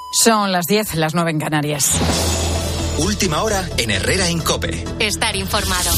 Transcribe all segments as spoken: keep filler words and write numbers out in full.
Son las diez, las nueve en Canarias. Última hora en Herrera en COPE. Estar informado.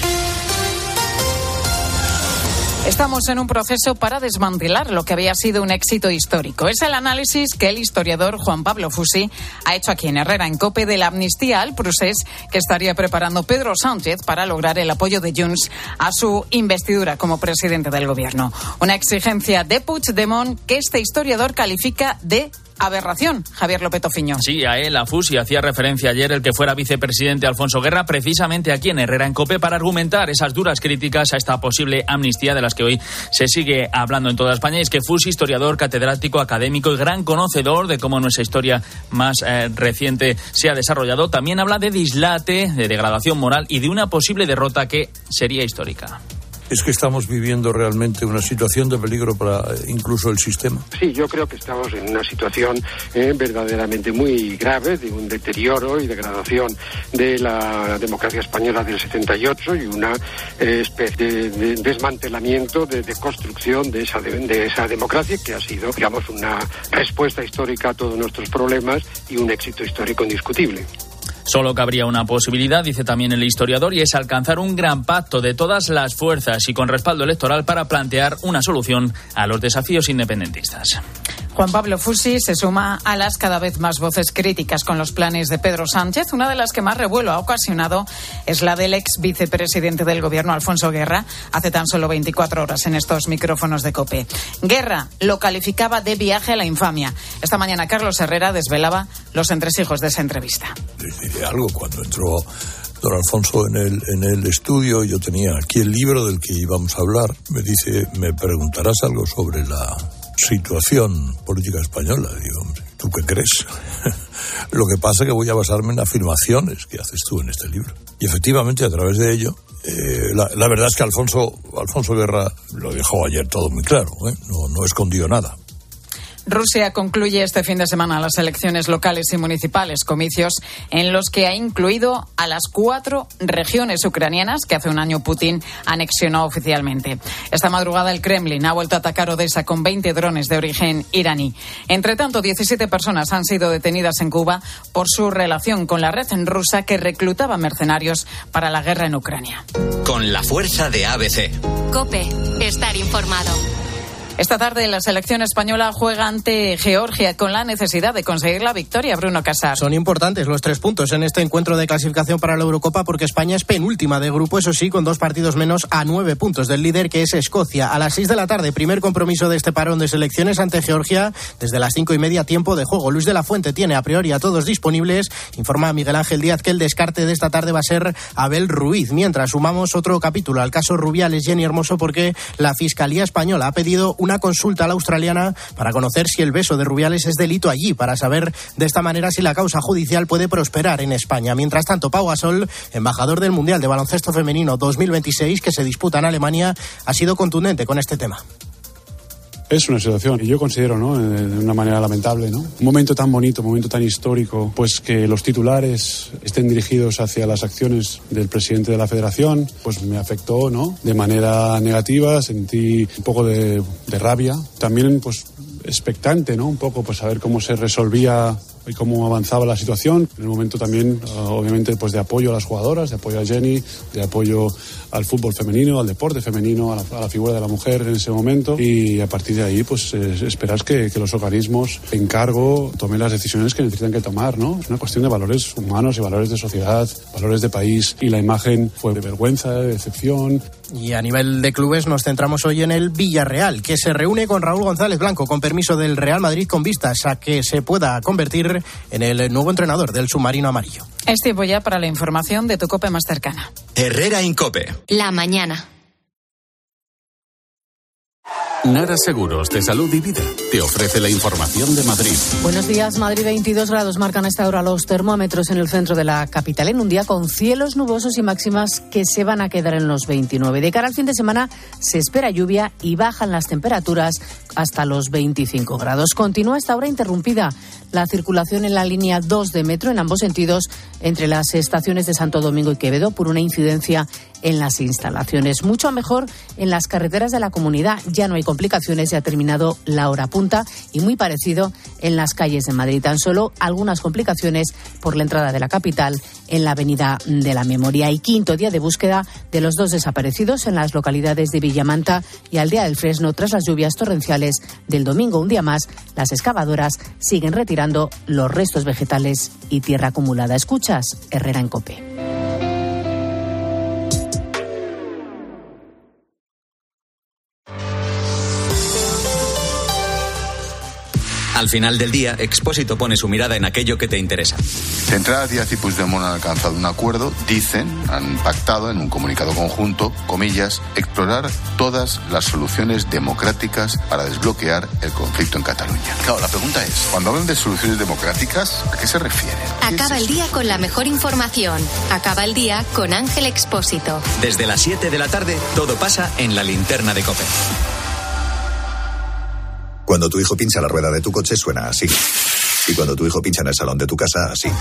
Estamos en un proceso para desmantelar lo que había sido un éxito histórico. Es el análisis que el historiador Juan Pablo Fusi ha hecho aquí en Herrera en COPE de la amnistía al procés que estaría preparando Pedro Sánchez para lograr el apoyo de Junts a su investidura como presidente del gobierno. Una exigencia de Puigdemont que este historiador califica de aberración. Javier López Tofiño. Sí, a él, a Fusi, hacía referencia ayer el que fuera vicepresidente Alfonso Guerra, precisamente aquí en Herrera en COPE, para argumentar esas duras críticas a esta posible amnistía de las que hoy se sigue hablando en toda España. Y es que Fusi, historiador, catedrático, académico y gran conocedor de cómo nuestra historia más eh, reciente se ha desarrollado, también habla de dislate, de degradación moral y de una posible derrota que sería histórica. ¿Es que estamos viviendo realmente una situación de peligro para incluso el sistema? Sí, yo creo que estamos en una situación eh, verdaderamente muy grave, de un deterioro y degradación de la democracia española del setenta y ocho y una eh, especie de, de desmantelamiento, de, de construcción de esa, de, de esa democracia que ha sido, digamos, una respuesta histórica a todos nuestros problemas y un éxito histórico indiscutible. Solo cabría una posibilidad, dice también el historiador, y es alcanzar un gran pacto de todas las fuerzas y con respaldo electoral para plantear una solución a los desafíos independentistas. Juan Pablo Fusi se suma a las cada vez más voces críticas con los planes de Pedro Sánchez. Una de las que más revuelo ha ocasionado es la del ex vicepresidente del gobierno, Alfonso Guerra, hace tan solo veinticuatro horas en estos micrófonos de COPE. Guerra lo calificaba de viaje a la infamia. Esta mañana Carlos Herrera desvelaba los entresijos de esa entrevista. Les diré algo, cuando entró don Alfonso en el, en el estudio, yo tenía aquí el libro del que íbamos a hablar. Me dice, ¿me preguntarás algo sobre la situación política española? Digo, ¿tú qué crees? Lo que pasa es que voy a basarme en afirmaciones que haces tú en este libro. Y efectivamente, a través de ello, eh, la, la verdad es que Alfonso, Alfonso Guerra lo dejó ayer todo muy claro, ¿eh? no, no escondió nada. Rusia concluye este fin de semana las elecciones locales y municipales, comicios en los que ha incluido a las cuatro regiones ucranianas que hace un año Putin anexionó oficialmente. Esta madrugada el Kremlin ha vuelto a atacar Odessa con veinte drones de origen iraní. Entre tanto, diecisiete personas han sido detenidas en Cuba por su relación con la red rusa que reclutaba mercenarios para la guerra en Ucrania. Con la fuerza de A B C. COPE. Estar informado. Esta tarde la selección española juega ante Georgia con la necesidad de conseguir la victoria. Bruno Casar. Son importantes los tres puntos en este encuentro de clasificación para la Eurocopa porque España es penúltima de grupo, eso sí, con dos partidos menos a nueve puntos del líder que es Escocia. A las seis de la tarde, primer compromiso de este parón de selecciones ante Georgia desde las cinco y media tiempo de juego. Luis de la Fuente tiene a priori a todos disponibles. Informa Miguel Ángel Díaz que el descarte de esta tarde va a ser Abel Ruiz. Mientras sumamos otro capítulo al caso Rubiales, Jenny Hermoso, porque la Fiscalía Española ha pedido una consulta a la australiana para conocer si el beso de Rubiales es delito allí, para saber de esta manera si la causa judicial puede prosperar en España. Mientras tanto, Pau Gasol, embajador del Mundial de Baloncesto Femenino dos mil veintiséis, que se disputa en Alemania, ha sido contundente con este tema. Es una situación, y yo considero, ¿no?, de una manera lamentable, ¿no? Un momento tan bonito, un momento tan histórico, pues que los titulares estén dirigidos hacia las acciones del presidente de la Federación, pues me afectó, ¿no?, de manera negativa, sentí un poco de, de rabia. También, pues, expectante, ¿no?, un poco, pues, a ver cómo se resolvía y cómo avanzaba la situación. En el momento también, obviamente, pues de apoyo a las jugadoras, de apoyo a Jenny, de apoyo al fútbol femenino, al deporte femenino, a la, a la figura de la mujer en ese momento. Y a partir de ahí, pues eh, esperar que, que los organismos en cargo tomen las decisiones que necesitan que tomar, ¿no? Es una cuestión de valores humanos y valores de sociedad, valores de país. Y la imagen fue de vergüenza, de decepción. Y a nivel de clubes nos centramos hoy en el Villarreal, que se reúne con Raúl González Blanco con permiso del Real Madrid con vistas a que se pueda convertir en el nuevo entrenador del submarino amarillo. Es tiempo ya para la información de tu COPE más cercana. Herrera en COPE. La mañana. Nara Seguros de Salud y Vida te ofrece la información de Madrid. Buenos días. Madrid, veintidós grados marcan a esta hora los termómetros en el centro de la capital, en un día con cielos nubosos y máximas que se van a quedar en los veintinueve. De cara al fin de semana se espera lluvia y bajan las temperaturas hasta los veinticinco grados. Continúa esta hora interrumpida la circulación en la línea dos de metro en ambos sentidos entre las estaciones de Santo Domingo y Quevedo por una incidencia en las instalaciones. Mucho mejor en las carreteras de la comunidad. Ya no hay complicaciones, ya ha terminado la hora punta, y muy parecido en las calles de Madrid. Tan solo algunas complicaciones por la entrada de la capital en la Avenida de la Memoria. Y quinto día de búsqueda de los dos desaparecidos en las localidades de Villamanta y Aldea del Fresno tras las lluvias torrenciales del domingo. Un día más, las excavadoras siguen retirando los restos vegetales y tierra acumulada. Escuchas Herrera en COPE. Al final del día, Expósito pone su mirada en aquello que te interesa. Centrada Díaz y Puigdemont han alcanzado un acuerdo, dicen, han pactado en un comunicado conjunto, comillas, explorar todas las soluciones democráticas para desbloquear el conflicto en Cataluña. Claro, la pregunta es, cuando hablan de soluciones democráticas, ¿a qué se refieren? Acaba el día con la mejor información. Acaba el día con Ángel Expósito. Desde las siete de la tarde, todo pasa en la linterna de COPE. Cuando tu hijo pincha la rueda de tu coche suena así. Y cuando tu hijo pincha en el salón de tu casa, así.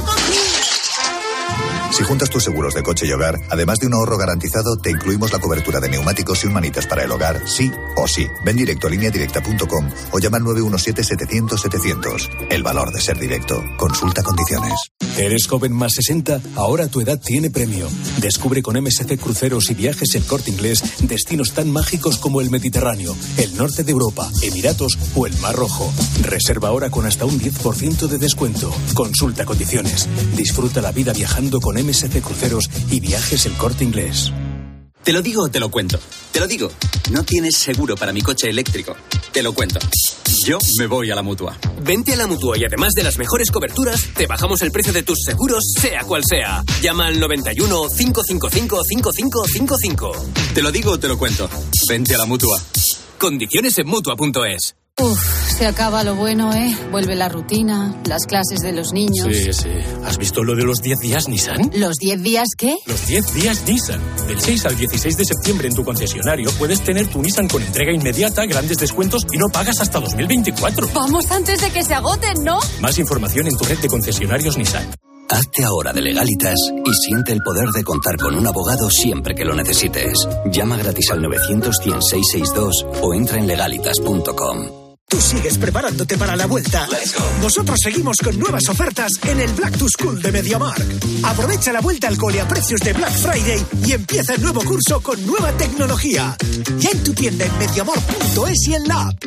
Si juntas tus seguros de coche y hogar, además de un ahorro garantizado, te incluimos la cobertura de neumáticos y un manitas para el hogar, sí o sí. Ven directo a línea directa punto com o llama al nueve uno siete, setecientos, setecientos. El valor de ser directo. Consulta condiciones. ¿Eres joven más sesenta? Ahora tu edad tiene premio. Descubre con M S C Cruceros y Viajes El Corte Inglés destinos tan mágicos como el Mediterráneo, el norte de Europa, Emiratos o el Mar Rojo. Reserva ahora con hasta un diez por ciento de descuento. Consulta condiciones. Disfruta la vida viajando con M S C Cruceros y Viajes El Corte Inglés. Te lo digo o te lo cuento. Te lo digo. No tienes seguro para mi coche eléctrico. Te lo cuento. Yo me voy a la Mutua. Vente a la Mutua y además de las mejores coberturas, te bajamos el precio de tus seguros, sea cual sea. Llama al noventa y uno, cinco cinco cinco, cinco cinco cinco cinco. Te lo digo o te lo cuento. Vente a la Mutua. Condiciones en Mutua punto es. Uf, se acaba lo bueno, ¿eh? Vuelve la rutina, las clases de los niños. Sí, sí. ¿Has visto lo de los diez días Nissan? ¿Los diez días qué? Los diez días Nissan. Del seis al dieciséis de septiembre en tu concesionario puedes tener tu Nissan con entrega inmediata, grandes descuentos y no pagas hasta dos mil veinticuatro. Vamos antes de que se agoten, ¿no? Más información en tu red de concesionarios Nissan. Hazte ahora de Legalitas y siente el poder de contar con un abogado siempre que lo necesites. Llama gratis al novecientos, cien, seiscientos sesenta y dos o entra en legalitas punto com. Tú sigues preparándote para la vuelta. Nosotros seguimos con nuevas ofertas en el Black to School de MediaMarkt. Aprovecha la vuelta al cole a precios de Black Friday y empieza el nuevo curso con nueva tecnología. Ya en tu tienda en mediamarkt punto es y en la app.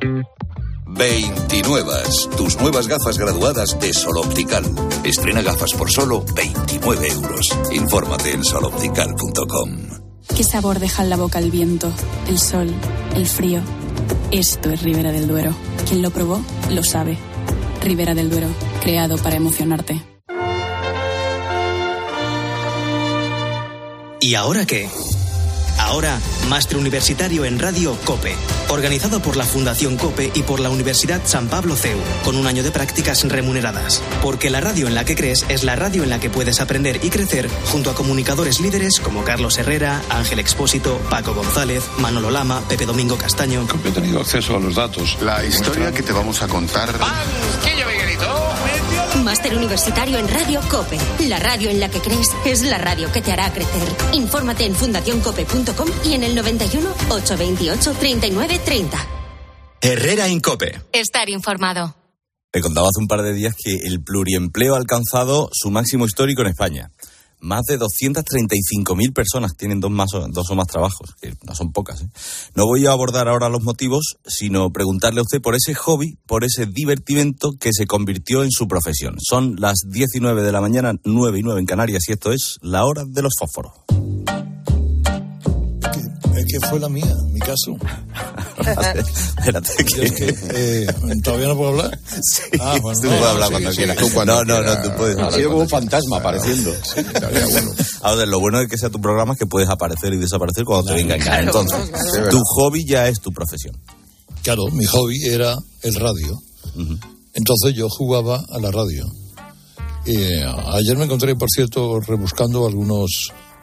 veintinuevas, tus nuevas gafas graduadas de Sol Optical. Estrena gafas por solo veintinueve euros. Infórmate en sol optical punto com. ¿Qué sabor deja en la boca el viento, el sol, el frío? Esto es Ribera del Duero. Quien lo probó, lo sabe. Ribera del Duero, creado para emocionarte. ¿Y ahora qué? Ahora, Máster Universitario en Radio COPE, organizado por la Fundación COPE y por la Universidad San Pablo C E U, con un año de prácticas remuneradas. Porque la radio en la que crees es la radio en la que puedes aprender y crecer junto a comunicadores líderes como Carlos Herrera, Ángel Expósito, Paco González, Manolo Lama, Pepe Domingo Castaño. He tenido acceso a los datos. La historia que te vamos a contar... Máster Universitario en Radio COPE. La radio en la que crees es la radio que te hará crecer. Infórmate en fundación cope punto com y en el noventa y uno, ochocientos veintiocho, treinta y nueve treinta. Herrera en COPE. Estar informado. Te contaba hace un par de días que el pluriempleo ha alcanzado su máximo histórico en España. Más de doscientas treinta y cinco mil personas tienen dos, más o, dos o más trabajos, que no son pocas, ¿eh? No voy a abordar ahora los motivos, sino preguntarle a usted por ese hobby, por ese divertimento que se convirtió en su profesión. Son las diecinueve de la mañana, nueve y nueve en Canarias, y esto es La Hora de los Fósforos. Es que fue la mía, en mi caso. Espérate, que... Es que eh, ¿todavía no puedo hablar? Sí, ah, bueno, tú no, puedes hablar sí, cuando sí, quieras. tú cuando no, no, quieras. no, tú puedes hablar. Ha sido como un fantasma apareciendo. Sí, estaría bueno. Ahora, lo bueno de que sea tu programa es que puedes aparecer y desaparecer cuando claro, te venga en cara. Entonces, claro, tu hobby ya es tu profesión. Claro, mi hobby era el radio. Uh-huh. Entonces yo jugaba a la radio. Eh, ayer me encontré, por cierto, rebuscando algunos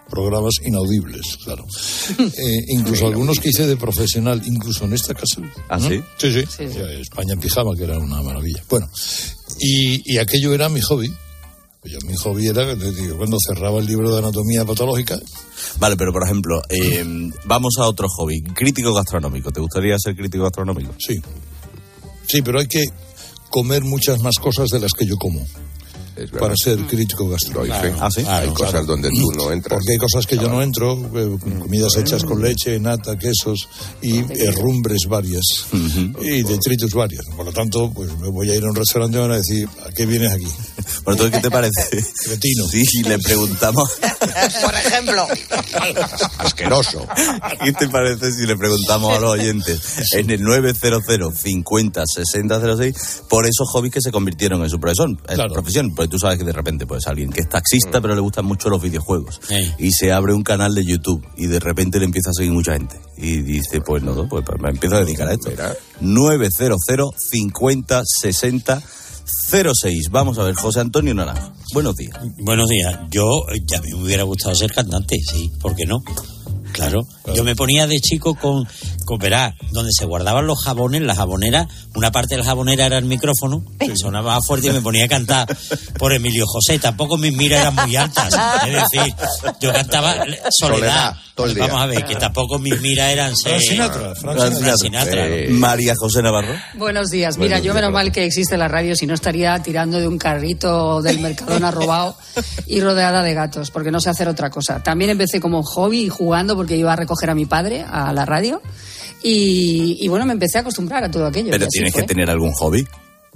programas inaudibles, claro. Eh, incluso algunos que hice de profesional, incluso en esta casa. ¿Ah, ¿no? sí? Sí, sí. Sí, sí. España en pijama, que era una maravilla. Bueno, y, y aquello era mi hobby. Yo, mi hobby era digo, cuando cerraba el libro de anatomía patológica. Vale, pero por ejemplo, eh, vamos a otro hobby, crítico gastronómico. ¿Te gustaría ser crítico gastronómico? Sí. Sí, pero hay que comer muchas más cosas de las que yo como para ser crítico gastronómico. Claro. ¿Ah, sí? Hay Claro, cosas claro. donde tú no entras. Porque hay cosas que yo no entro, eh, comidas hechas con leche, nata, quesos y herrumbres varias y detritus varios. Por lo tanto, pues me voy a ir a un restaurante y van a decir, ¿a qué vienes aquí? Bueno, ¿tú qué te parece? Cretino. Sí, le preguntamos. Por ejemplo. Asqueroso. ¿Qué te parece si le preguntamos a los oyentes en el nueve cero cero cincuenta sesenta cero seis por esos hobbies que se convirtieron en su profesión, en Claro. profesión? Pues tú sabes que de repente pues alguien que es taxista pero le gustan mucho los videojuegos y se abre un canal de YouTube y de repente le empieza a seguir mucha gente y dice, pues no, pues, pues me empiezo a dedicar a esto. nueve cero cero cincuenta sesenta cero seis. Vamos a ver, José Antonio Naranjo. Buenos días. Buenos días. Yo, ya me hubiera gustado ser cantante, sí, ¿por qué no? Claro. Yo me ponía de chico con, con verá, donde se guardaban los jabones, la jabonera, una parte de la jabonera era el micrófono, sonaba más fuerte y me ponía a cantar por Emilio José. Tampoco mis miras eran muy altas. Es decir, yo cantaba Soledad. Soledad, todo el día. Vamos a ver, que tampoco mis miras eran... Frank eh, Sinatra, Frank Frank Sinatra. Sinatra. Eh, María José Navarro. Buenos días. Mira, Buenos yo días, menos Rosa. mal que existe la radio, si no estaría tirando de un carrito del Mercadona robado y rodeada de gatos, porque no sé hacer otra cosa. También empecé como hobby y jugando porque iba a recoger a mi padre a la radio y, y bueno, me empecé a acostumbrar a todo aquello. Pero y así tienes fue. que tener algún hobby.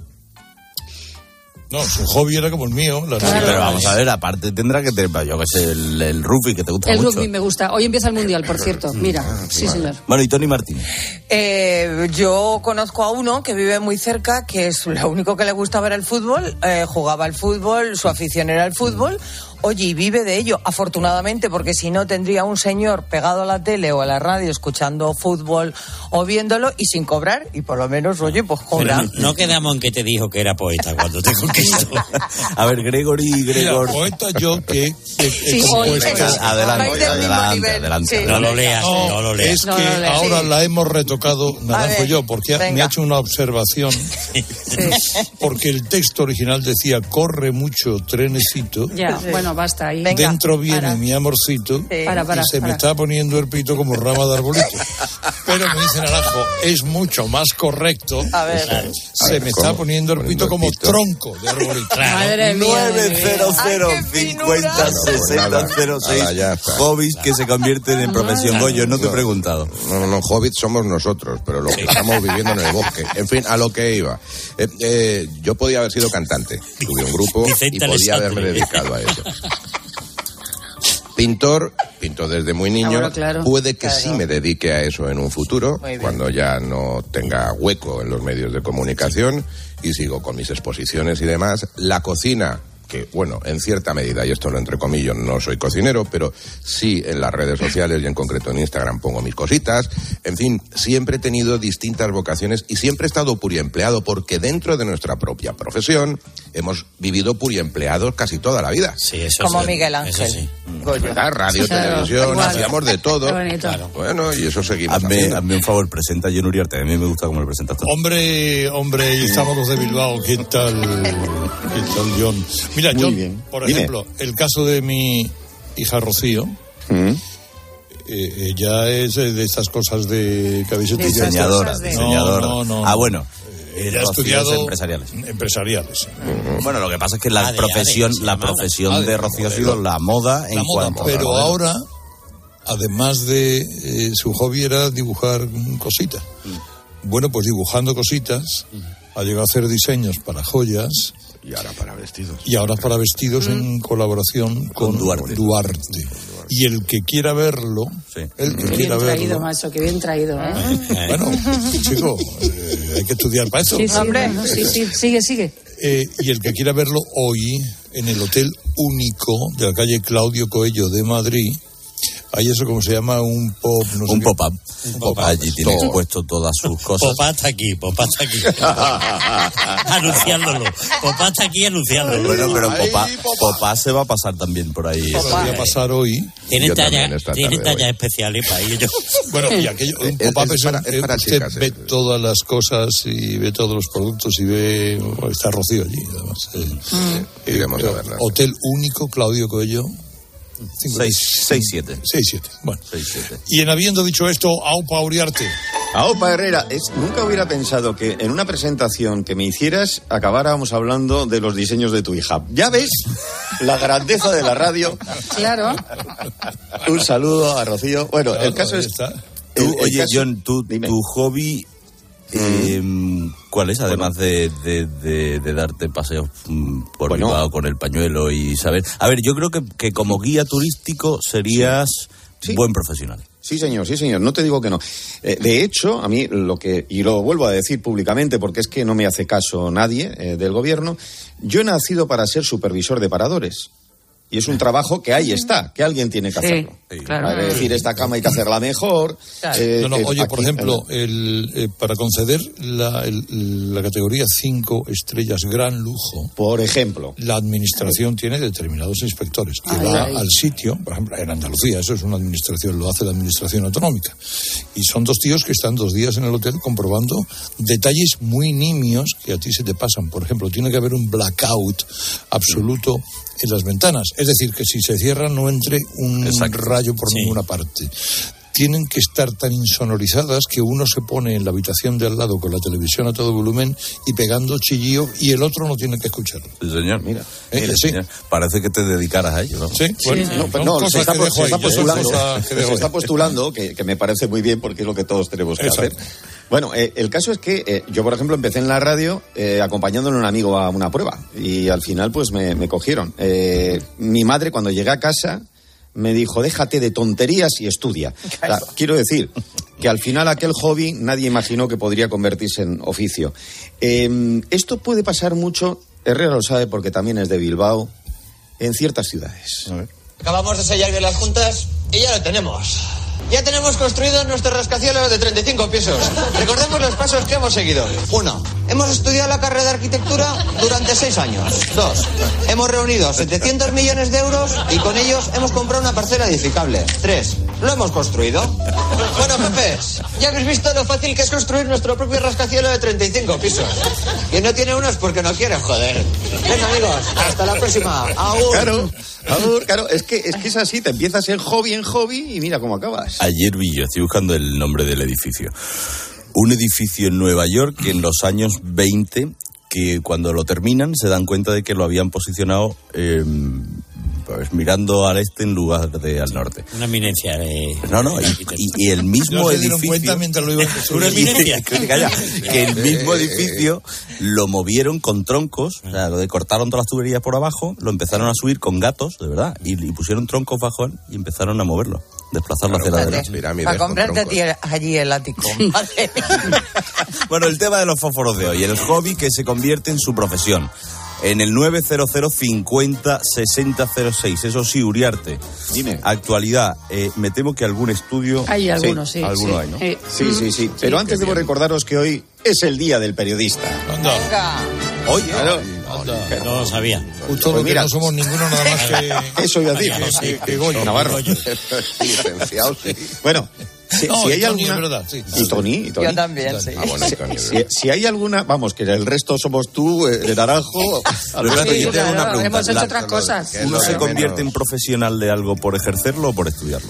No, su hobby era como el mío. La Sí, radio. pero vamos a ver, aparte tendrá que tener, yo que sé, el, el rugby que te gusta El mucho. rugby me gusta. Hoy empieza el mundial, por cierto. Mira, sí, señor. Bueno, y Tony Martínez. Eh, yo conozco a uno que vive muy cerca, que es lo único que le gusta ver el fútbol, eh, jugaba al fútbol, su afición era el fútbol. Oye, y vive de ello, afortunadamente, porque si no tendría un señor pegado a la tele o a la radio escuchando fútbol o viéndolo y sin cobrar, y por lo menos, oye, pues Pero cobra. no, no quedamos en que te dijo que era poeta cuando te conquistó. A ver, Gregory, Gregor. Mira, poeta yo que he, he Sí, compuesto. hoy, venga, Adelante, vais del mismo adelante, nivel, adelante, sí. No lo leas, No, no lo leas. es No que lo leas. ahora Sí. la hemos retocado Naranjo ver, y yo, porque venga. me ha hecho una observación. Porque el texto original decía, corre mucho trenecito. Ya, bueno, basta ahí. Venga. Dentro viene para. mi amorcito Sí. Para, para, y se me para. está poniendo el pito como rama de arbolito. Pero me dice Naranjo, es mucho más correcto. A ver. Claro. Se A ver, me ¿cómo? está poniendo el Poniendo pito el como pito. tronco de arbolito. Madre mía. nueve cero cero Ay, qué cincuenta finura. sesenta cero seis. Nada, ya está. Hobbies que se convierten en profesión. Goyo, no te he preguntado. No, no, no, hobbits somos nosotros, pero lo que estamos viviendo en el bosque. En fin, a lo que iba. Eh, eh, yo podía haber sido cantante. Tuve un grupo Vicente y podía Alessandri. haberme dedicado a ello. Pintor, pinto desde muy niño. Ahora, claro. Puede que Claro. sí me dedique a eso en un futuro, Muy bien. cuando ya no tenga hueco en los medios de comunicación y sigo con mis exposiciones y demás. La cocina, que bueno, en cierta medida, y esto lo entrecomillo, no soy cocinero, pero sí en las redes sociales y en concreto en Instagram pongo mis cositas. En fin, siempre he tenido distintas vocaciones y siempre he estado pluriempleado, porque dentro de nuestra propia profesión hemos vivido pluriempleados casi toda la vida. Sí, eso Como sí, Miguel eso Ángel. sí. ¿Verdad? Radio, Claro, televisión, igual. hacíamos de todo. Qué bonito. Claro. Bueno, y eso seguimos Hazme, haciendo. hazme un favor, presenta a John Uriarte. A mí me gusta cómo lo presentas tú. Hombre, hombre, y estamos los de Bilbao. ¿Qué tal? ¿Qué tal, John? Mira, Muy John, bien. por Dime. ejemplo, el caso de mi hija Rocío, ¿Mm? eh, ella es eh, de estas cosas de que habéis estudiado. Diseñadora, cosas de- diseñadora. No, no, no. Ah, bueno. Ella ha Rocío estudiado es empresariales. empresariales. Bueno, lo que pasa es que la Ade, profesión, Ade, se la llamaba. profesión Ade, de Rocío ha modelo. sido la moda en La moda, cuanto a pero modelo. ahora, además de eh, su hobby era dibujar mm, cositas. Bueno, pues dibujando cositas, ha llegado a hacer diseños para joyas. Y ahora para vestidos. Y ahora para vestidos en colaboración con, Duarte. Duarte. Y el que quiera verlo, el que Qué quiera bien traído, verlo. macho, qué bien traído, ¿eh? Bueno, chico, eh, hay que estudiar para eso. Sí, sí, no, sí, sí, sigue, sigue. Eh, y el que quiera verlo hoy en el Hotel Único de la calle Claudio Coello de Madrid, hay eso como se llama un pop, no sé un qué. pop-up. Un pop-up. Allí tiene expuesto todas sus cosas. Popá está aquí, Popá está aquí. Anunciándolo. Popá está aquí anunciándolo. Bueno, pero Popá, Popá se va a pasar también por ahí. Popá. Voy a pasar hoy. Tiene tallas tiene talla especiales para ello. Bueno, y aquello, un pop-up es, es, para, es para usted chicas, ve es. todas las cosas y ve todos los productos y ve, bueno, está Rocío allí, además. Eh, mm. Iremos eh, a verla. Hotel único, Claudio Coello. seis siete. seis siete, bueno. seis siete. Y en habiendo dicho esto, Aupa Uriarte. Aupa Herrera, es, nunca hubiera pensado que en una presentación que me hicieras acabáramos hablando de los diseños de tu hija. ¿Ya ves la grandeza de la radio? Claro. Un saludo a Rocío. Bueno, claro, el caso es... Tú, el, oye, el caso, John, tu, tu hobby... Eh, ¿Cuál es? Además de, de, de, de darte paseos por bueno, Bilbao con el pañuelo y saber... A ver, yo creo que, que como guía turístico serías sí. buen profesional. Sí, señor, sí, señor. No te digo que no. Eh, de hecho, a mí lo que... Y lo vuelvo a decir públicamente porque es que no me hace caso nadie eh, del gobierno. Yo he nacido para ser supervisor de paradores. Y es un trabajo que ahí está, que alguien tiene que hacerlo. Sí, claro. Es decir, esta cama hay que hacerla mejor. Claro. Eh, no, no, oye, aquí, por ejemplo, el, eh, para conceder la, el, la categoría cinco estrellas gran lujo, por ejemplo, la administración tiene determinados inspectores que ay, va ay. al sitio, por ejemplo, en Andalucía, eso es una administración, lo hace la administración autonómica. Y son dos tíos que están dos días en el hotel comprobando detalles muy nimios que a ti se te pasan. Por ejemplo, tiene que haber un blackout absoluto en las ventanas, es decir, que si se cierra no entre un Exacto. rayo por sí. ninguna parte. Tienen que estar tan insonorizadas que uno se pone en la habitación de al lado con la televisión a todo volumen y pegando chillío y el otro no tiene que escucharlo. Sí, señor, mira. ¿Eh? mira sí. señor. Parece que te dedicaras a ello, ¿no? Sí, bueno, sí. No, pero no, se está, se está postulando, se está postulando que, que me parece muy bien porque es lo que todos tenemos que Exacto. hacer. Bueno, eh, el caso es que eh, yo, por ejemplo, empecé en la radio eh, acompañándole a un amigo a una prueba y al final pues me, me cogieron. Eh, mi madre, cuando llegué a casa, me dijo, déjate de tonterías y estudia. O sea, quiero decir que al final aquel hobby nadie imaginó que podría convertirse en oficio. Eh, esto puede pasar mucho, Herrera lo sabe porque también es de Bilbao, en ciertas ciudades. A ver. Acabamos de sellar bien las juntas y ya lo tenemos. Ya tenemos construido nuestro rascacielos de treinta y cinco pisos. Recordemos los pasos que hemos seguido. Uno, hemos estudiado la carrera de arquitectura durante seis años. Dos, hemos reunido setecientos millones de euros y con ellos hemos comprado una parcela edificable. Tres, lo hemos construido. Bueno, Pepes, ya habéis visto lo fácil que es construir nuestro propio rascacielos de treinta y cinco pisos. Quien no tiene uno es porque no quiere, joder. Venga, amigos, hasta la próxima. Agur. Claro, agur, claro, es que, es que es así, te empiezas en hobby en hobby y mira cómo acabas. Ayer vi yo, estoy buscando el nombre del edificio. Un edificio en Nueva York que en los años veinte, que cuando lo terminan se dan cuenta de que lo habían posicionado eh, pues, mirando al este en lugar de al norte. Una eminencia. Eh, no, no, y, y, y el mismo no edificio... se dieron cuenta mientras lo iban a construir. Una eminencia. que, que el mismo edificio lo movieron con troncos, o sea, lo de cortaron todas las tuberías por abajo, lo empezaron a subir con gatos, de verdad, y, y pusieron troncos bajo él y empezaron a moverlo. Desplazarlo claro, hacia la derecha. Pirámides para comprarte a ti allí el ático. Vale. Bueno, el tema de los fósforos de hoy, el hobby que se convierte en su profesión. En el nueve cero cero cincuenta sesenta cero seis, eso sí, Uriarte. Dime. Actualidad, eh, me temo que algún estudio... Hay algunos, sí. sí Alguno sí. hay, ¿no? Eh, sí, sí, sí. Pero sí, antes debo bien. recordaros que hoy es el Día del Periodista. Anda. Oye, claro. No, no lo sabía. Justo pues mira, no somos ninguno nada más que... Eso iba a decir. Que, que, que Goyo. Navarro. Licenciado, sí. Bueno... Si, no, si hay Tony, alguna... es verdad, sí. Y Tony, y Tony. Yo también, sí. Ah, bueno, y Tony, si, si hay alguna... Vamos, que el resto somos tú, el Naranjo... Alberto, sí, yo te hago claro, una pregunta. hemos hecho La, otras cosas. ¿Uno se convierte en profesional de algo por ejercerlo o por estudiarlo?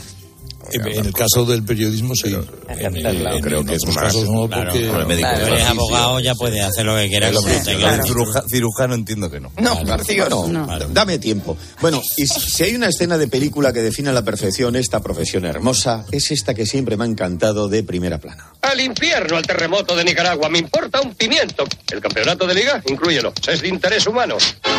En el caso del periodismo, sí. En, en, en, yo creo que es más. Casos no, claro, porque... claro, médico, claro, eres abogado, ya puedes hacer lo que quieras. Sí, sí, claro. Ciruja, cirujano entiendo que no. No, García, no. no. Claro. Dame tiempo. Bueno, y si, si hay una escena de película que define a la perfección esta profesión hermosa, es esta que siempre me ha encantado de primera plana. Al infierno, al terremoto de Nicaragua, me importa un pimiento. El campeonato de liga, inclúyelo. Es de interés humano.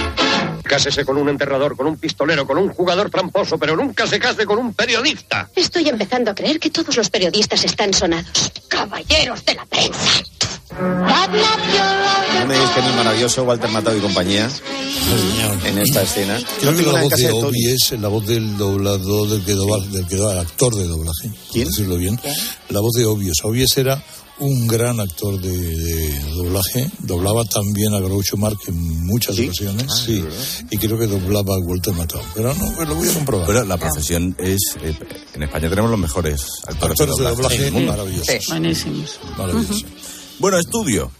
Cásese con un enterrador, con un pistolero, con un jugador tramposo, pero nunca se case con un periodista. Estoy empezando a creer que todos los periodistas están sonados. Caballeros de la prensa. No me digáis que no es maravilloso Walter Matthau y compañía en esta escena. Creo que la voz de Obi es la voz del doblador, del que dobla, del que dobla, actor de doblaje. ¿Quién? Decirlo bien. La voz de Obi. Obi era un gran actor de, de doblaje. Doblaba también a Groucho Marx en muchas ¿Sí? ocasiones. Ah, sí. Y creo que doblaba a Walter Matthau. Pero no, pues lo voy a comprobar. Pero la profesión es... Eh, en España tenemos los mejores actores, actores de doblaje. De doblaje sí. Maravillosos. Sí. Buenísimos. Maravillosos. Uh-huh. Bueno, estudio.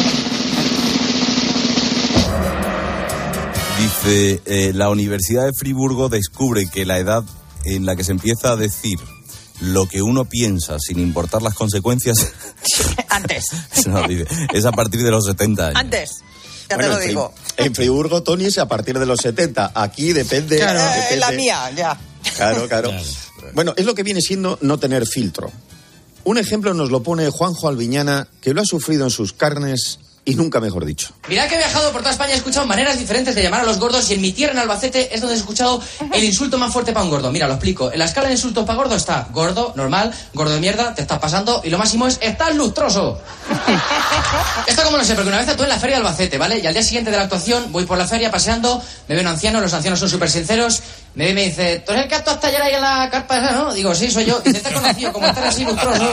Dice, eh, la Universidad de Friburgo descubre que la edad en la que se empieza a decir lo que uno piensa sin importar las consecuencias... Antes. No, dice, es a partir de los setenta años. Antes. Ya bueno, te lo digo. En Friburgo, Tony, es a partir de los setenta. Aquí depende... Claro, depende. Eh, la mía, ya. Claro, claro, claro. Bueno, es lo que viene siendo no tener filtro. Un ejemplo nos lo pone Juanjo Albiñana, que lo ha sufrido en sus carnes y nunca mejor dicho. Mirad que he viajado por toda España, he escuchado maneras diferentes de llamar a los gordos y en mi tierra, en Albacete, es donde he escuchado el insulto más fuerte para un gordo. Mira, lo explico. En la escala de insultos para gordo está gordo, normal, gordo de mierda, te estás pasando y lo máximo es estás lustroso. Esto como no sé, porque una vez actué en la feria de Albacete, ¿vale? Y al día siguiente de la actuación voy por la feria paseando, me ven un anciano, los ancianos son súper sinceros, me ve y me dice, ¿tú eres el que actúas ayer ahí en la carpa esa, no? Digo, sí, soy yo. Y dice, te he conocido como estar así lustroso.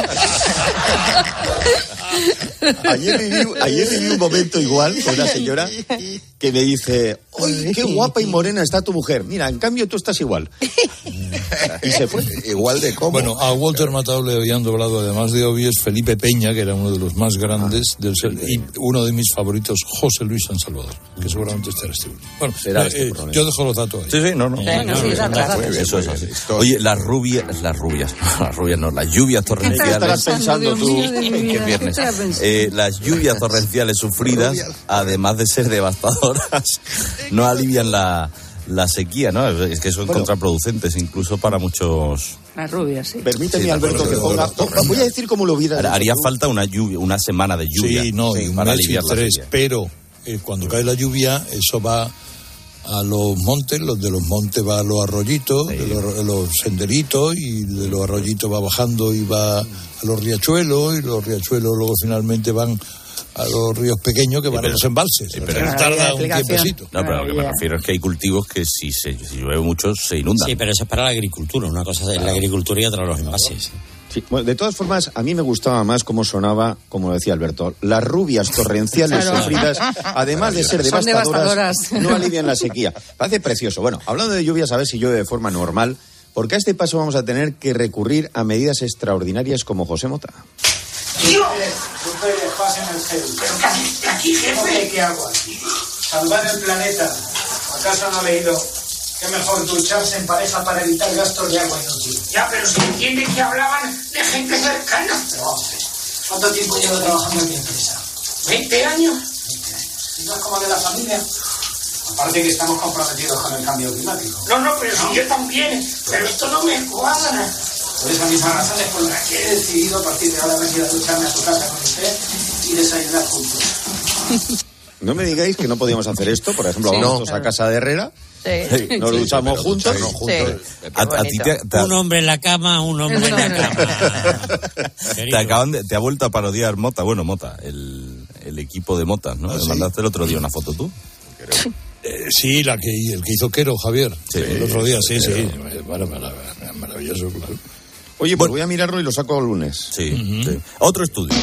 Ayer viví, ayer viví un momento igual con una señora que me dice, ¡ay, qué guapa y morena está tu mujer! Mira, en cambio tú estás igual. Y se fue. Igual de cómo. Bueno, a Walter Matthau le habían doblado, además de Obi, es Felipe Peña, que era uno de los más grandes, ah, del ser, y uno de mis favoritos, José Luis San Salvador, que seguramente estará este último. Bueno, será eh, este eh, yo dejo los datos ahí. Sí, sí, no, no. Eh, no, no, sí, no, no, no eso es así. Oye, las rubias, las rubias, las rubias no, las lluvias torrenciales. ¿Qué estarás pensando tú? ¿Qué viernes? Eh, las lluvias torrenciales sufridas, además de ser devastadoras, no alivian la, la sequía, ¿no? Es que son bueno, contraproducentes incluso para muchos... Las rubias, sí. Permíteme, sí, Alberto, que ponga... Voy a decir cómo lo hubiera dicho. Haría falta una lluvia, una semana de lluvia. Sí, no, sí, y un para mes aliviar y tres, la sequía. Pero eh, cuando cae la lluvia, eso va a los montes, los de los montes va a los arroyitos, sí. de los, los senderitos, y de los arroyitos va bajando y va a los riachuelos, y los riachuelos luego finalmente van a los ríos pequeños que van sí, pero, a los embalses. Sí, pero no tarda un tiempecito. No, pero lo que me refiero es que hay cultivos que si, se, si llueve mucho se inundan. Sí, pero eso es para la agricultura. Una cosa es claro. la agricultura y otra los embalses. Sí, bueno, de todas formas, a mí me gustaba más cómo sonaba, como decía Alberto, las rubias torrenciales claro. sufridas, además de ser devastadoras, devastadoras, no alivian la sequía. Parece precioso. Bueno, hablando de lluvias, a ver si llueve de forma normal, porque a este paso vamos a tener que recurrir a medidas extraordinarias como José Mota. ¡Tío! Superes, pasen el gel. ¿Pero qué haces aquí, jefe? ¿Qué hago aquí? Salvar el planeta. ¿Acaso no ha leído que mejor ducharse en pareja para evitar gastos de agua inútil? Ya, pero se entiende que hablaban de gente cercana. Pero vamos a ver, ¿cuánto tiempo llevo trabajando en mi empresa? ¿veinte años? veinte años. ¿Y no es como de la familia? Aparte que estamos comprometidos con el cambio climático. No, no, pero no. Si yo también. Pero esto no me cuadra. Por esa misma razón es por la que he decidido a partir de ahora venir a ducharme a su casa con usted y desayunar juntos. No me digáis que no podíamos hacer esto. Por ejemplo, sí, vamos no. a casa de Herrera. Sí. Nos duchamos sí, juntos. Sí. juntos. Sí. A, a ti te, te, un hombre en la cama, un hombre en la cama. te, acaban de, te ha vuelto a parodiar Mota. Bueno, Mota, el, el equipo de Motas, ¿no? ¿Ah, ¿Le sí? mandaste el otro día una foto tú? Creo. Eh, sí, la que, el que hizo Quero, Javier. Sí, el otro día, sí, sí. sí. Maravilloso, claro. Oye, pues bueno, voy a mirarlo y lo saco el lunes. Sí, uh-huh. sí. Otro estudio.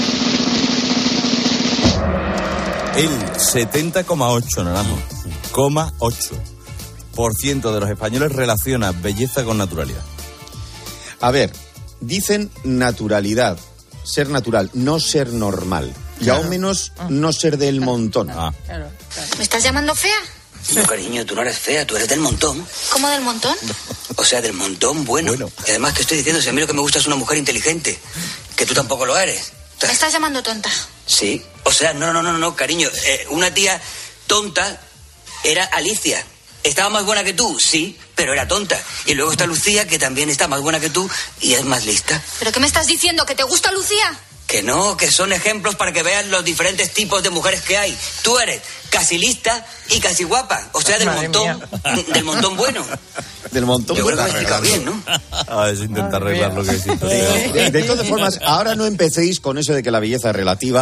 El setenta coma ocho, Naranjo, coma ocho por ciento de los españoles relaciona belleza con naturalidad. A ver, dicen naturalidad, ser natural, no ser normal. Y claro. aún menos no ser del montón. Ah. Claro, claro. ¿Me estás llamando fea? No, cariño, tú no eres fea, tú eres del montón. ¿Cómo del montón? O sea, del montón bueno. bueno. Y además te estoy diciendo, si a mí lo que me gusta es una mujer inteligente, que tú tampoco lo eres. ¿Me estás llamando tonta? Sí. O sea, no, no, no, no, cariño. Eh, una tía tonta era Alicia. ¿Estaba más buena que tú? Sí, pero era tonta. Y luego está Lucía, que también está más buena que tú y es más lista. ¿Pero qué me estás diciendo? ¿Que te gusta Lucía? Que no, que son ejemplos para que veas los diferentes tipos de mujeres que hay. Tú eres casi lista y casi guapa. O sea, del Madre montón, mía. del montón bueno. Del montón bueno. Yo creo que bueno. me he explicado bien, ¿no? A ver, intenta arreglar lo que decís. De, de todas formas, ahora no empecéis con eso de que la belleza es relativa,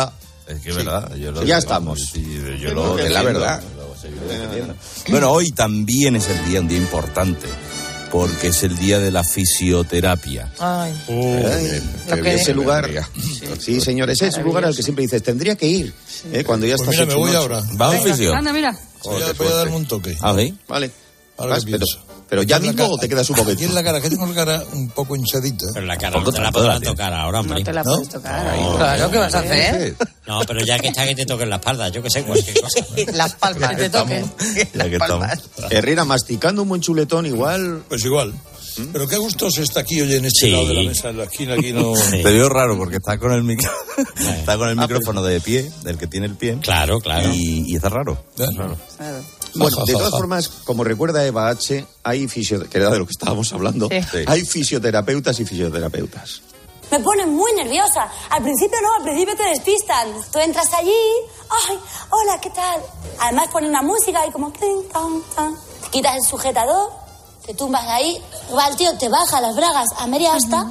Es que es verdad. Yo lo, ya estamos. Yo, yo, yo Yo lo, creo que es la sí, verdad. Bueno, hoy también es el día, un día importante, porque es el día de la fisioterapia. Ay. Ay, Lo que- ese lugar, sí, sí señor, ese es un lugar al que siempre dices, tendría que ir, ¿eh? Cuando ya Pues estás mira, me hecho un voy ocho. ahora. ¿Va a un fisio? Anda, mira. Voy a, voy a darme un toque. ¿Ah, sí? Vale. Ahora Vas, que pero, pienso. pero ya Aquí en la mismo cara- o te quedas un Aquí poquito. en la cara, que tengo la cara un poco hinchadita. Pero la cara no te la podrán tocar ahora, hombre. No te la ¿No? puedes tocar. No. Claro, ¿qué vas a hacer? No, pero ya que está que te toquen la espalda, yo que sé, cualquier cosa. Las palmas. Que te toquen. Ya que estamos. Herrera, masticando un buen chuletón igual. Pues igual. Pero qué gustoso está aquí, oye, en este Sí. lado de la mesa, en la esquina, aquí no... Sí. Te veo raro porque está con el micro, está con el micrófono de pie, del que tiene el pie. Claro, claro. Y, y está raro. ¿Eh? Claro. Bueno, Ja, de ja, todas ja. formas, como recuerda Eva H., hay fisio... que era de lo que estábamos hablando, Sí. Sí. hay fisioterapeutas y fisioterapeutas. Me ponen muy nerviosa. Al principio no, al principio te despistan. Tú entras allí, ay, hola, ¿qué tal? Además ponen una música y como... clink, tan, tan. Te quitas el sujetador, te tumbas ahí, va el tío, te baja las bragas a media asta,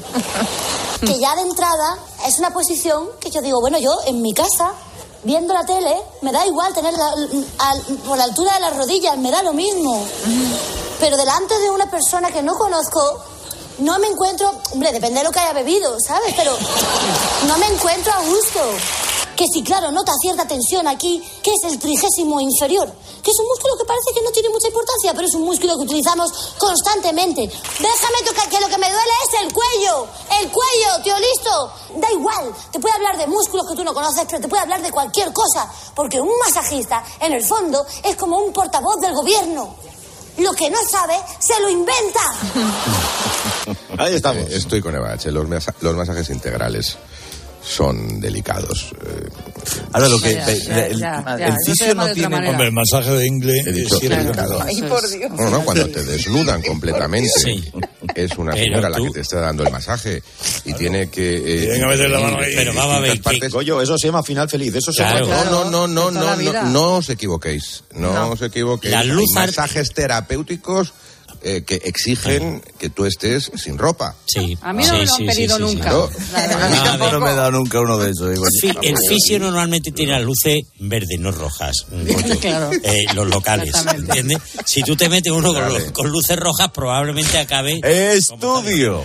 que ya de entrada es una posición que yo digo, bueno, yo en mi casa, viendo la tele, me da igual tener la, al- por la altura de las rodillas, me da lo mismo. Pero delante de una persona que no conozco, no me encuentro, hombre, depende de lo que haya bebido, ¿sabes? Pero no me encuentro a gusto. Que sí, claro, nota cierta tensión aquí, que es el trigésimo inferior, que es un músculo que parece que no tiene mucha importancia, pero es un músculo que utilizamos constantemente. Déjame tocar, que lo que me duele es el cuello, el cuello, tío, listo. Da igual, te puede hablar de músculos que tú no conoces, pero te puede hablar de cualquier cosa, porque un masajista, en el fondo, es como un portavoz del gobierno. Lo que no sabe, se lo inventa. Ahí estamos. Eh, estoy con Eva H. Los, masa- los masajes integrales son delicados. Eh, Ahora lo que Ya, el- ya, el, ya, el ya, eso se fisio llama no de otra tiene manera. Hombre, el masaje de inglés He dicho es siempre delicado. delicado. Ay, por Dios. No, no, cuando te desnudan completamente, Sí. es una Pero señora la tú- que te está dando el masaje y tiene que... eh, Tienen que meter la mano ahí. Pero vamos a ver, distintas ¿qué- partes. Goyo, eso se llama final feliz. Eso se Claro. llama... No, no, no, no, de toda la no, vida. no, no os equivoquéis. No, No. os equivoquéis. La luz Hay arte- masajes terapéuticos eh, que exigen que tú estés sin ropa. Sí. A mí no Sí, me lo han sí, pedido sí, sí, sí. nunca. No. La verdad. A mí no me he dado nunca uno de esos. digo, Fi- el fisio normalmente tiene las luces verdes, no rojas. Goyo. Claro. Eh, los locales, Exactamente. ¿entiendes? Si tú te metes uno con, Vale. los- con luces rojas, probablemente acabe... Estudio.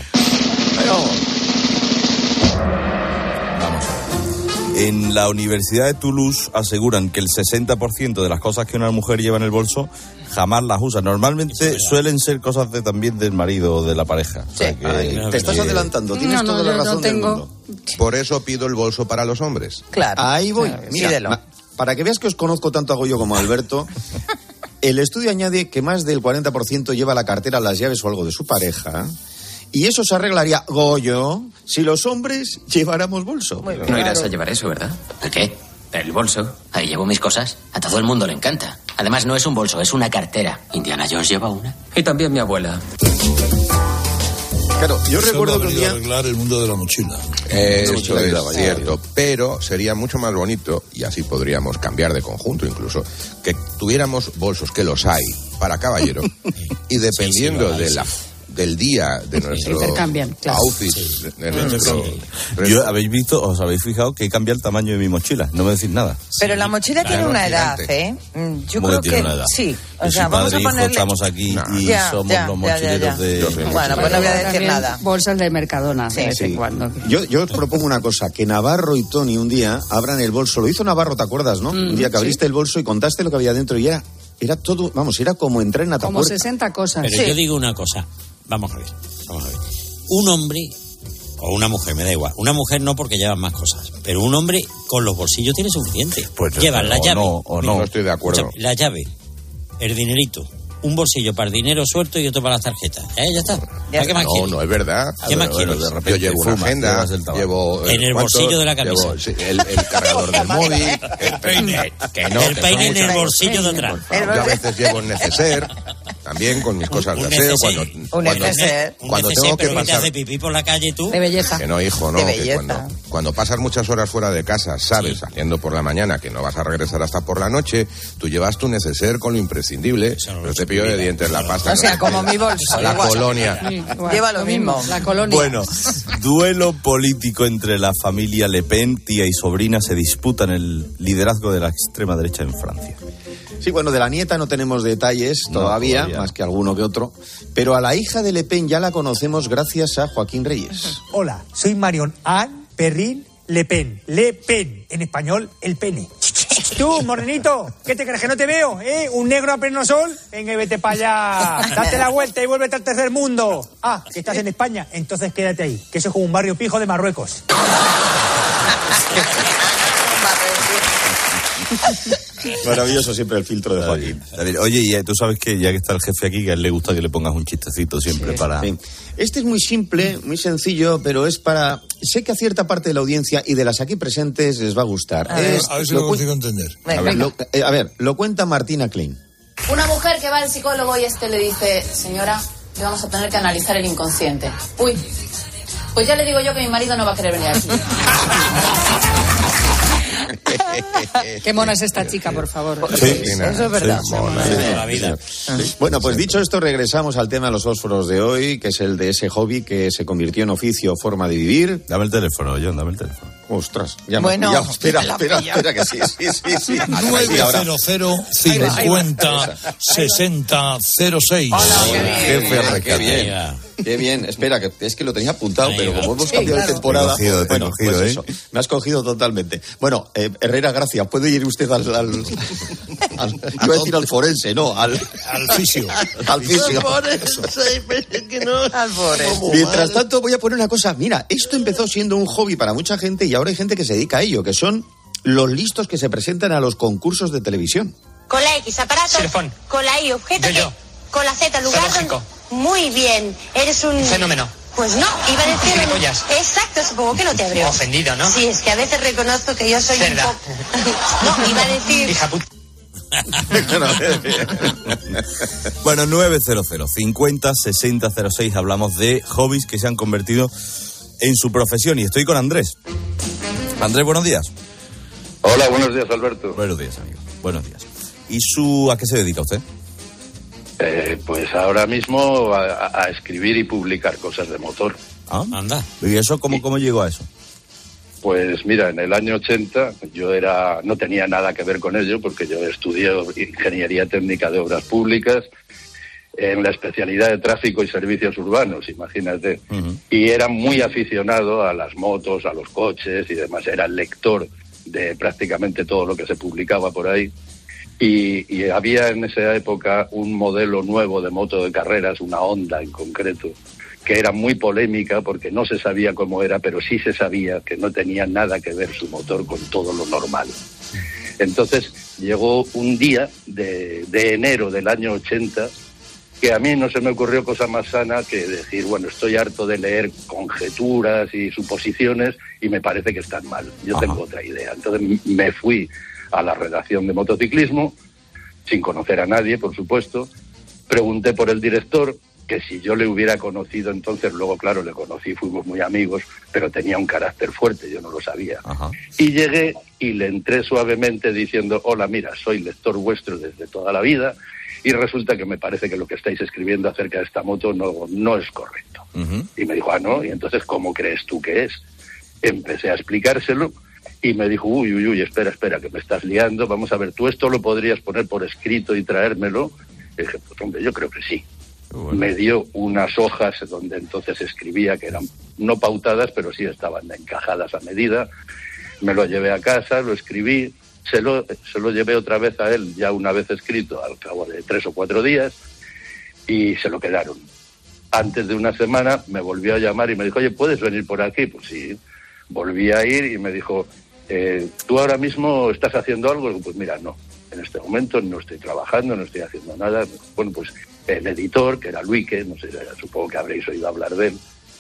Vamos a ver. En la Universidad de Toulouse aseguran que el sesenta por ciento de las cosas que una mujer lleva en el bolso jamás las usa. Normalmente suelen ser cosas de, también del marido o de la pareja. O sea que- Ay, te estás que- adelantando, tienes No, no, toda la yo no razón del tengo. mundo. Por eso pido el bolso para los hombres. Claro. Ahí voy. Claro, Mira, pídelo. ma- para que veas que os conozco tanto a Goyo como a Alberto, el estudio añade que más del cuarenta por ciento lleva la cartera, las llaves o algo de su pareja. Y eso se arreglaría, Goyo, si los hombres lleváramos bolso. No irás a llevar eso, ¿verdad? ¿El qué? El bolso. Ahí llevo mis cosas. A todo el mundo le encanta. Además, no es un bolso, es una cartera. Indiana Jones lleva una. Y también mi abuela. Claro, yo Eso recuerdo no ha que un venido día... a arreglar el mundo de la mochila. Eh, Sí, Eso sí, es sí. cierto, pero sería mucho más bonito, y así podríamos cambiar de conjunto incluso, que tuviéramos bolsos, que los hay, para caballero, y dependiendo los hay, de sí. la, del día de nuestro intercambian, claro. outfit, de nuestro... Yo, ¿habéis visto, os habéis fijado que he cambiado el tamaño de mi mochila? No me decís nada. Pero la mochila Claro, tiene una edad, gigante. ¿eh? Mm, Yo ¿Cómo creo que tiene que una edad? sí. O Yo sea, soy vamos padre a e hijo, ponerle... estamos aquí y Ya, somos ya, los ya, ya, mochileros ya. de... Bueno, pues no voy a decir También nada. Bolsas de Mercadona, de vez en Sí. cuando. Yo, yo os propongo una cosa, que Navarro y Tony un día abran el bolso. Lo hizo Navarro, ¿te acuerdas, no? Mm, un día que sí. abriste el bolso y contaste lo que había dentro y era, era todo, vamos, era como entrar en Como Atapuerca. sesenta cosas. Pero yo digo una cosa, vamos a ver, vamos a ver. Un hombre o una mujer, me da igual. Una mujer no porque llevan más cosas, pero un hombre con los bolsillos tiene suficiente. Pues, llevan la o llave, no, o no. No estoy de acuerdo. escucha, la llave, el dinerito, un bolsillo para el dinero suelto y otro para las tarjetas. ¿Eh? Ya está. ¿Para qué más No, quieres? no es verdad. ¿Qué más Bueno, quieres? de repente Yo llevo una fumas, agenda, llevas el tabaco. llevo... eh, En el ¿cuánto? bolsillo de la camisa. Llevo, sí, el, el cargador del móvil, el peine. Que no, El que peine son en el muchas bolsillo de cosas. atrás. Yo a veces llevo el neceser. también con mis cosas de un aseo, neceser. cuando, Un cuando, neceser. cuando Un tengo neceser, que pero te pasar... hace pipí por la calle tú. De belleza. Que no, hijo, no, De que belleza. cuando, cuando pasas muchas horas fuera de casa, sabes, Sí. saliendo por la mañana, que no vas a regresar hasta por la noche, tú llevas tu neceser con lo imprescindible, no el cepillo de dientes, la pasta... O sea, como mi bolso. La igual. colonia. Lleva lo mismo. La colonia. Bueno, duelo político entre la familia Le Pen, tía y sobrina, se disputan el liderazgo de la extrema derecha en Francia. Sí, bueno, de la nieta no tenemos detalles todavía, todavía. más que alguno que otro, pero a la hija de Le Pen ya la conocemos gracias a Joaquín Reyes. Hola, soy Marion Anne Perrin Le Pen. Le Pen, en español, el pene. Tú, morenito, ¿qué te crees que no te veo? ¿Eh? ¿Un negro a pleno sol? Venga, vete para allá. Date la vuelta y vuélvete al tercer mundo. Ah, si estás en España, entonces quédate ahí, que eso es como un barrio pijo de Marruecos. Maravilloso siempre el filtro de Joaquín. David, oye, y tú sabes que ya que está el jefe aquí, que a él le gusta que le pongas un chistecito siempre Sí, para... sí. Este es muy simple, muy sencillo, pero es para... Sé que a cierta parte de la audiencia y de las aquí presentes les va a gustar. A ver, Es- a ver si lo lo cuen- consigo entender. A ver, lo, eh, a ver, lo cuenta Martina Klein. Una mujer que va al psicólogo y este le dice, señora, le vamos a tener que analizar el inconsciente. Uy, pues ya le digo yo que mi marido no va a querer venir aquí. Qué mona es esta chica, por favor. Sí, Eso es verdad. Sí, mona, sí, la vida. sí. Bueno, pues dicho esto, regresamos al tema de los fósforos de hoy, que es el de ese hobby que se convirtió en oficio o forma de vivir. Dame el teléfono, John, dame el teléfono. Ostras, ya me Bueno, has pillado. Espera, me la espera, pilla. espera, que sí, sí, sí, sí. nueve cero cero cincuenta sesenta cero seis. Jefe, Hola, qué bien. Venga. Qué bien, espera, que es que lo tenía apuntado, Ahí pero va. como hemos Sí, cambiado de claro. temporada. Te he cogido, te he bueno, cogido, pues ¿eh? eso, me has cogido totalmente. Bueno, eh, Herrera, gracias. ¿Puede ir usted al, al, al- iba a decir al forense, no, al, Al fisio. al fisio. Al pobre. Mientras tanto, voy a poner una cosa. Mira, esto empezó siendo un hobby para mucha gente y ahora hay gente que se dedica a ello, que son los listos que se presentan a los concursos de televisión. Con la X, aparato. Xilofón. Con la Y, objeto. Yo-yo. que- Con la Z, lugar. Zoológico. donde- Muy bien. Eres un. Fenómeno. Pues no, iba a decir. Gilipollas. Exacto, supongo que no te abrió. Ofendido, ¿no? Sí, es que a veces reconozco que yo soy un Cerda. poco. No, iba a decir. Hija puta. Bueno, nueve cero cero cincuenta sesenta cero seis, hablamos de hobbies que se han convertido en su profesión y estoy con Andrés. Andrés, buenos días. Hola, buenos días, Alberto. Buenos días, amigo. Buenos días. ¿Y su a qué se dedica usted? Eh, pues ahora mismo a, a escribir y publicar cosas de motor. Ah, anda. ¿Y eso cómo, cómo llegó a eso? Pues mira, en el año ochenta yo era no tenía nada que ver con ello porque yo estudié Ingeniería Técnica de Obras Públicas en la especialidad de Tráfico y Servicios Urbanos, imagínate. Uh-huh. Y era muy aficionado a las motos, a los coches y demás. Era lector de prácticamente todo lo que se publicaba por ahí. Y, y había en esa época un modelo nuevo de moto de carreras, una Honda en concreto, que era muy polémica porque no se sabía cómo era, pero sí se sabía que no tenía nada que ver su motor con todo lo normal. Entonces llegó un día de, de enero del año ochenta que a mí no se me ocurrió cosa más sana que decir, bueno, estoy harto de leer conjeturas y suposiciones y me parece que están mal. Yo Ajá. tengo otra idea. Entonces me fui a la redacción de motociclismo, sin conocer a nadie, por supuesto. Pregunté por el director, que si yo le hubiera conocido entonces, luego claro, le conocí, fuimos muy amigos, pero tenía un carácter fuerte, yo no lo sabía. Ajá. Y llegué y le entré suavemente diciendo, hola, mira, soy lector vuestro desde toda la vida y resulta que me parece que lo que estáis escribiendo acerca de esta moto no, no es correcto. Uh-huh. Y me dijo, ah, no, y entonces, ¿cómo crees tú que es? Empecé a explicárselo y me dijo, uy, uy, uy, espera, espera, que me estás liando, vamos a ver, ¿tú esto lo podrías poner por escrito y traérmelo? Y dije, pues hombre, yo creo que sí. Bueno. Me dio unas hojas donde entonces escribía que eran no pautadas, pero sí estaban encajadas a medida. Me lo llevé a casa, lo escribí, se lo, se lo llevé otra vez a él, ya una vez escrito, al cabo de tres o cuatro días, y se lo quedaron. Antes de una semana me volvió a llamar y me dijo, oye, ¿puedes venir por aquí? Pues sí, volví a ir y me dijo, eh, ¿tú ahora mismo estás haciendo algo? Y pues mira, no, en este momento no estoy trabajando, no estoy haciendo nada. Bueno, pues el editor, que era Luike, no sé, supongo que habréis oído hablar de él,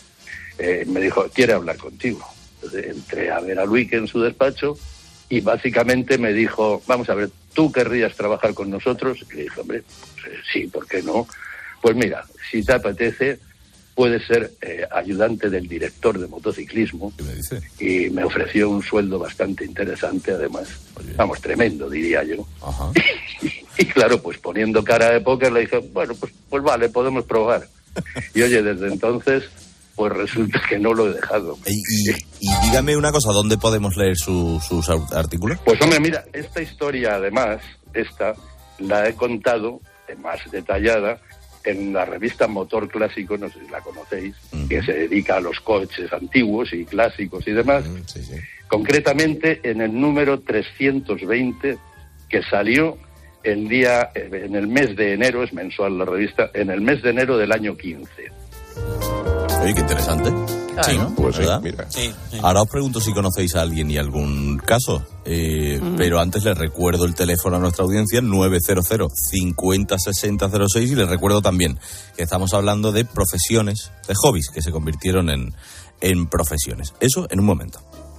eh, me dijo, quiere hablar contigo. Entonces entré a ver a Luike en su despacho y básicamente me dijo, vamos a ver, ¿tú querrías trabajar con nosotros? Y le dije, hombre, pues, sí, ¿por qué no? Pues mira, si te apetece, puedes ser eh, ayudante del director de motociclismo. ¿Qué me dice? Y me ofreció un sueldo bastante interesante, además. Oye. Vamos, tremendo, diría yo. Ajá. Y claro, pues poniendo cara de póker le dije, bueno, pues, pues vale, podemos probar. Y oye, desde entonces, pues resulta que no lo he dejado. Y, y, y dígame una cosa, ¿dónde podemos leer su, sus artículos? Pues hombre, mira, esta historia además, esta, la he contado, más detallada, en la revista Motor Clásico, no sé si la conocéis, uh-huh. que se dedica a los coches antiguos y clásicos y demás. Uh-huh, sí, sí. Concretamente en el número trescientos veinte, que salió el día, en el mes de enero, es mensual la revista, en el mes de enero del año quince. Oye, qué interesante. Claro, sí, ¿no? Pues sí, ¿verdad? mira. Sí, sí. Ahora os pregunto si conocéis a alguien y algún caso, eh, mm. pero antes les recuerdo el teléfono a nuestra audiencia, nueve cero cero, cincuenta, sesenta, cero seis, y les recuerdo también que estamos hablando de profesiones, de hobbies que se convirtieron en, en profesiones. Eso en un momento.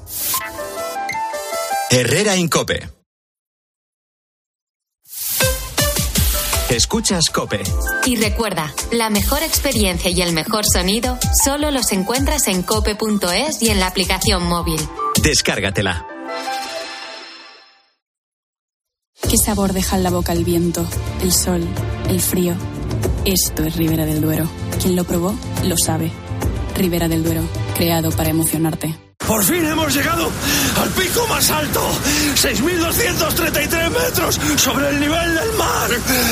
Herrera Incope. Escuchas COPE. Y recuerda, la mejor experiencia y el mejor sonido solo los encuentras en cope punto es y en la aplicación móvil. Descárgatela. ¿Qué sabor deja en la boca el viento, el sol, el frío? Esto es Ribera del Duero. Quien lo probó, lo sabe. Ribera del Duero, creado para emocionarte. Por fin hemos llegado al pico más alto, seis mil doscientos treinta y tres metros sobre el nivel del mar.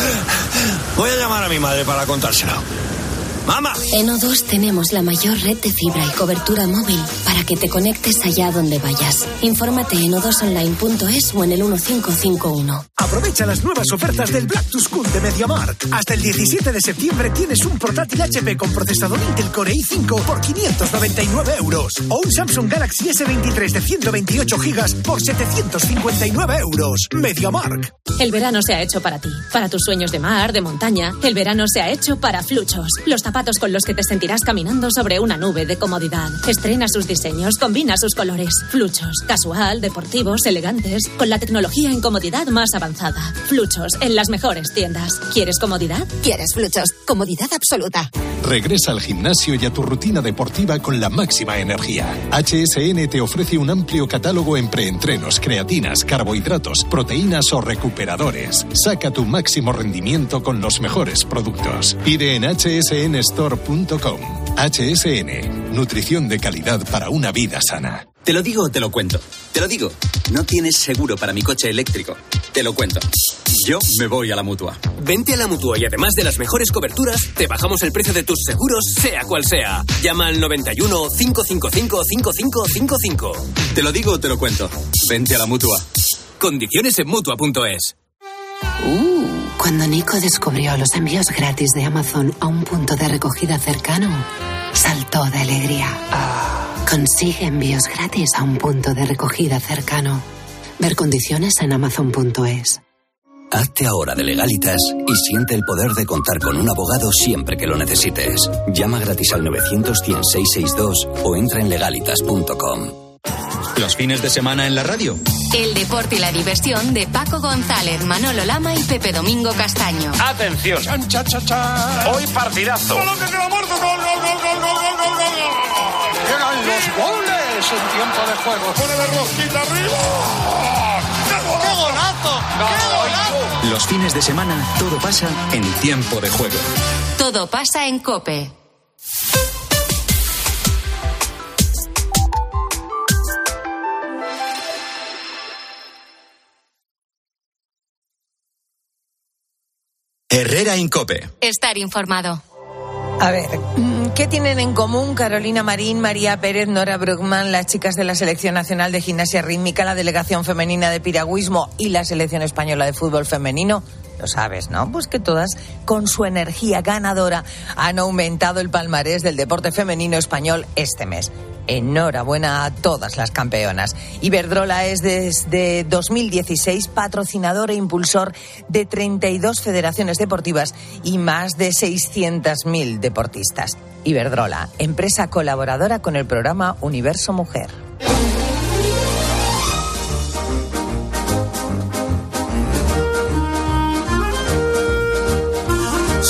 Voy a llamar a mi madre para contárselo. ¡Mamá! En O dos tenemos la mayor red de fibra y cobertura móvil para que te conectes allá donde vayas. Infórmate en o dos online punto es o en el uno cinco cinco uno. Aprovecha las nuevas ofertas del Black to School de MediaMarkt. Hasta el diecisiete de septiembre tienes un portátil H P con procesador Intel Core i cinco por quinientos noventa y nueve euros. O un Samsung Galaxy ese veintitrés de ciento veintiocho gigas por setecientos cincuenta y nueve euros. MediaMarkt. El verano se ha hecho para ti, para tus sueños de mar, de montaña. El verano se ha hecho para Fluchos, los zapatos con los que te sentirás caminando sobre una nube de comodidad. Estrena sus diseños, combina sus colores. Fluchos, casual, deportivos, elegantes, con la tecnología en comodidad más avanzada. Fluchos, en las mejores tiendas. ¿Quieres comodidad? ¿Quieres Fluchos? Comodidad absoluta. Regresa al gimnasio y a tu rutina deportiva con la máxima energía. H S N te ofrece un amplio catálogo en preentrenos, creatinas, carbohidratos, proteínas o recuperadores. Saca tu máximo rendimiento con los mejores productos. Pide en h s n store punto com. H S N, nutrición de calidad para una vida sana. Te lo digo o te lo cuento. Te lo digo. No tienes seguro para mi coche eléctrico. Te lo cuento. Yo me voy a la Mutua. Vente a la Mutua y además de las mejores coberturas, te bajamos el precio de tus seguros, sea cual sea. Llama al noventa y uno, cinco cinco cinco, cinco cinco cinco cinco. Te lo digo o te lo cuento. Vente a la Mutua. Condiciones en Mutua punto es. Uh, cuando Nico descubrió los envíos gratis de Amazon a un punto de recogida cercano, saltó de alegría. Consigue envíos gratis a un punto de recogida cercano. Ver condiciones en amazon punto es. Hazte ahora de Legalitas y siente el poder de contar con un abogado siempre que lo necesites. Llama gratis al novecientos, cien, seiscientos sesenta y dos o entra en legalitas punto com. Los fines de semana en la radio. El deporte y la diversión de Paco González, Manolo Lama y Pepe Domingo Castaño. Atención. Chan, cha, cha, cha. Hoy partidazo. ¡Gol, gol, gol, gol, gol, gol, gol, gol, gol! ¡Llegan los goles en tiempo de juego! ¡Pone la rosquita arriba! ¡Qué golazo! ¡Qué golazo! Los fines de semana todo pasa en tiempo de juego. Todo pasa en COPE. Herrera Incope. Estar informado. A ver, ¿qué tienen en común Carolina Marín, María Pérez, Nora Bruckmann, las chicas de la Selección Nacional de Gimnasia Rítmica, la Delegación Femenina de Piragüismo y la Selección Española de Fútbol Femenino? Lo sabes, ¿no? Pues que todas, con su energía ganadora, han aumentado el palmarés del deporte femenino español este mes. Enhorabuena a todas las campeonas. Iberdrola es desde dos mil dieciséis patrocinador e impulsor de treinta y dos federaciones deportivas y más de seiscientos mil deportistas. Iberdrola, empresa colaboradora con el programa Universo Mujer.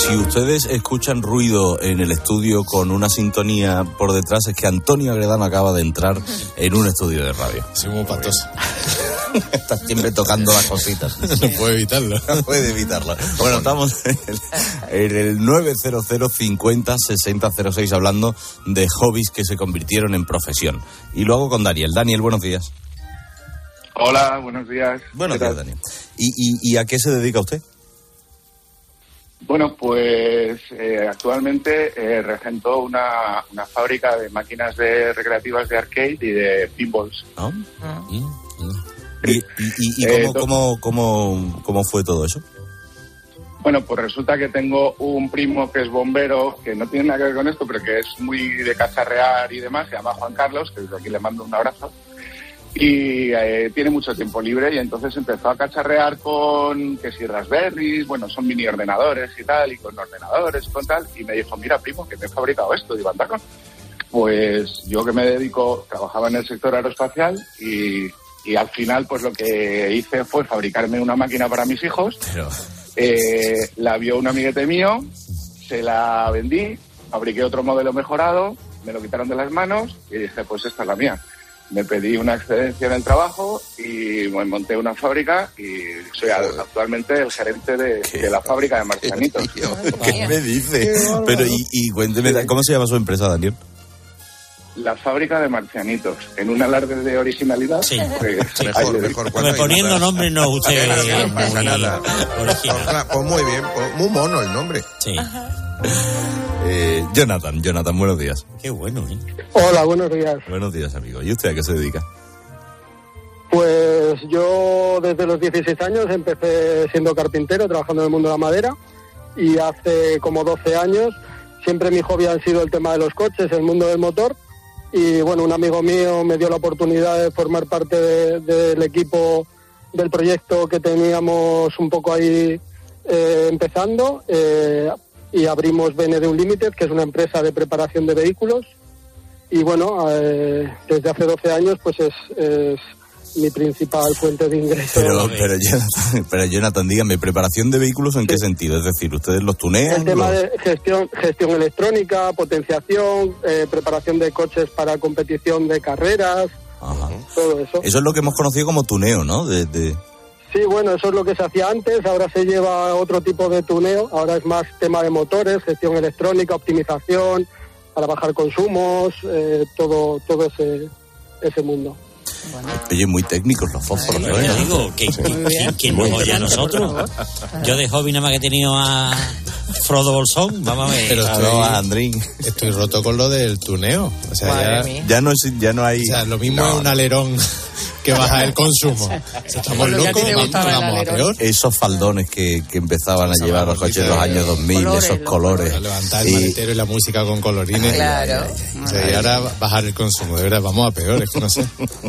Si ustedes escuchan ruido en el estudio con una sintonía por detrás, es que Antonio Agredano acaba de entrar en un estudio de radio. Soy muy patoso. Estás siempre tocando las cositas. No puedo evitarlo. No puede evitarlo. Bueno, estamos en el, en el nueve cero cero cincuenta sesenta cero seis hablando de hobbies que se convirtieron en profesión. Y luego con Daniel. Daniel, buenos días. Hola, buenos días. Buenos días, Daniel. ¿Y, y, ¿Y a qué se dedica usted? Bueno, pues eh, actualmente eh, regento una, una fábrica de máquinas de recreativas de arcade y de pinballs. ¿Ah? ¿Y, y, y, y cómo, eh, cómo, cómo, cómo fue todo eso? Bueno, pues resulta que tengo un primo que es bombero, que no tiene nada que ver con esto, pero que es muy de cacharrear y demás, se llama Juan Carlos, que desde aquí le mando un abrazo. Y eh, tiene mucho tiempo libre y entonces empezó a cacharrear con que si Raspberries, bueno, son mini ordenadores y tal, y con ordenadores y con tal, y me dijo, mira primo, que me he fabricado esto. Digo, anda, pues yo que me dedico, trabajaba en el sector aeroespacial y, y al final pues lo que hice fue fabricarme una máquina para mis hijos. Pero... eh, la vio un amiguete mío, se la vendí, fabriqué otro modelo mejorado, me lo quitaron de las manos y dije, pues esta es la mía. Me pedí una excedencia en el trabajo y bueno, monté una fábrica y soy actualmente el gerente de, de la fábrica de marcianitos. ¿Qué me dice? Pero y, y cuénteme, ¿cómo se llama su empresa, Daniel? La fábrica de marcianitos, en un alarde de originalidad. Sí, pues, mejor, mejor. Pues poniendo nombre no, usted... No, no pasa nada. Original. Pues muy bien, pues muy mono el nombre. Sí. Eh, Jonathan, Jonathan, buenos días. Qué bueno, ¿eh? Hola, buenos días. Buenos días, amigo. ¿Y usted a qué se dedica? Pues yo desde los dieciséis años empecé siendo carpintero, trabajando en el mundo de la madera, y hace como doce años siempre mi hobby ha sido el tema de los coches, el mundo del motor, y bueno, un amigo mío me dio la oportunidad de formar parte de, del equipo del proyecto que teníamos un poco ahí eh, empezando, eh, y abrimos B N D Unlimited, que es una empresa de preparación de vehículos, y bueno, eh, desde hace doce años pues es, es mi principal fuente de ingresos. Pero, pero, Jonathan, pero Jonathan, dígame, ¿preparación de vehículos en sí. qué sentido? Es decir, ¿ustedes los tunean? El tema los... de gestión, gestión electrónica, potenciación, eh, preparación de coches para competición de carreras, Ajá. todo eso. Eso es lo que hemos conocido como tuneo, ¿no? De, de... Sí, bueno, eso es lo que se hacía antes, ahora se lleva otro tipo de tuneo, ahora es más tema de motores, gestión electrónica, optimización, para bajar consumos, eh, todo todo ese ese mundo. Bueno. Oye, muy técnicos los fósforos. Yo te digo, que, que, que nos oye a nosotros. Yo de hobby nada más que he tenido a Frodo Bolsón, vamos a ver. Pero estoy, a Andrín. Estoy roto con lo del tuneo. O sea, ya, ya, no es, ya no hay... O sea, lo mismo no. es un alerón que baja el consumo. Si estamos locos, vamos, vamos a peor. Esos faldones que, que empezaban a llevar los coches en los años dos mil, colores, esos colores. Levantar el maletero y la música con colorines. Claro. O sea, y ahora bajar el consumo. De verdad, vamos a peor, es que no sé.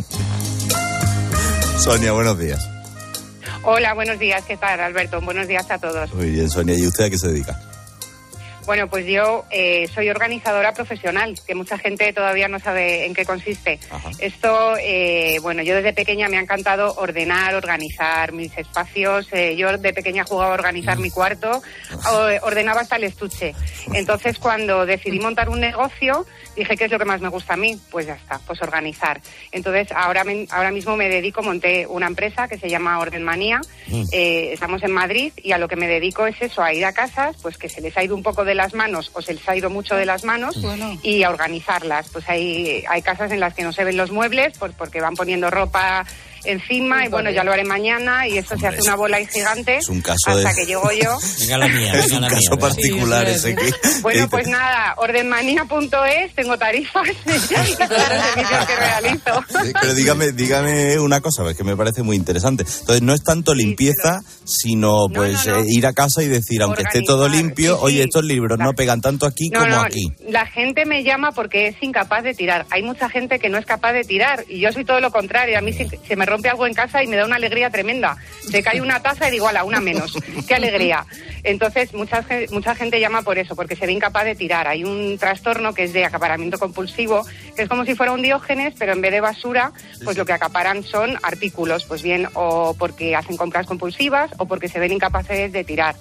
Sonia, buenos días. Hola, buenos días. ¿Qué tal, Alberto? Buenos días a todos. Muy bien, Sonia. ¿Y usted a qué se dedica? Bueno, pues yo eh, soy organizadora profesional, que mucha gente todavía no sabe en qué consiste. Ajá. Esto, eh, bueno, yo desde pequeña me ha encantado ordenar, organizar mis espacios. Eh, yo de pequeña jugaba a organizar mm. mi cuarto, o, ordenaba hasta el estuche. Entonces, cuando decidí montar un negocio, dije, ¿qué es lo que más me gusta a mí? Pues ya está, pues organizar. Entonces, ahora, me, ahora mismo me dedico, monté una empresa que se llama Ordenmanía. Mm. Eh, estamos en Madrid y a lo que me dedico es eso, a ir a casas, pues que se les ha ido un poco de las manos o se les ha ido mucho de las manos bueno. y a organizarlas. Pues hay, hay casas en las que no se ven los muebles pues porque van poniendo ropa encima sí, y bueno, ya lo haré mañana y eso Hombre, se hace una bola ahí gigante es un caso hasta de... que llego yo. Venga la mía, es venga un la caso mía, particular sí, ese que... Bueno, pues nada, ordenmanía punto es, tengo tarifas y los servicios que realizo. Sí, pero dígame, dígame una cosa, que me parece muy interesante. Entonces no es tanto limpieza, sino pues no, no, no. Eh, ir a casa y decir, aunque Organizar. esté todo limpio, sí, sí. oye, estos libros no pegan tanto aquí no, como no, aquí. La gente me llama porque es incapaz de tirar. Hay mucha gente que no es capaz de tirar y yo soy todo lo contrario. A mí se, se me rompe algo en casa y me da una alegría tremenda. Se cae una taza y digo, ala, una menos. ¡Qué alegría! Entonces, mucha, mucha gente llama por eso, porque se ve incapaz de tirar. Hay un trastorno que es de acaparamiento compulsivo, que es como si fuera un Diógenes, pero en vez de basura, pues lo que acaparan son artículos, pues bien, o porque hacen compras compulsivas o porque se ven incapaces de tirar.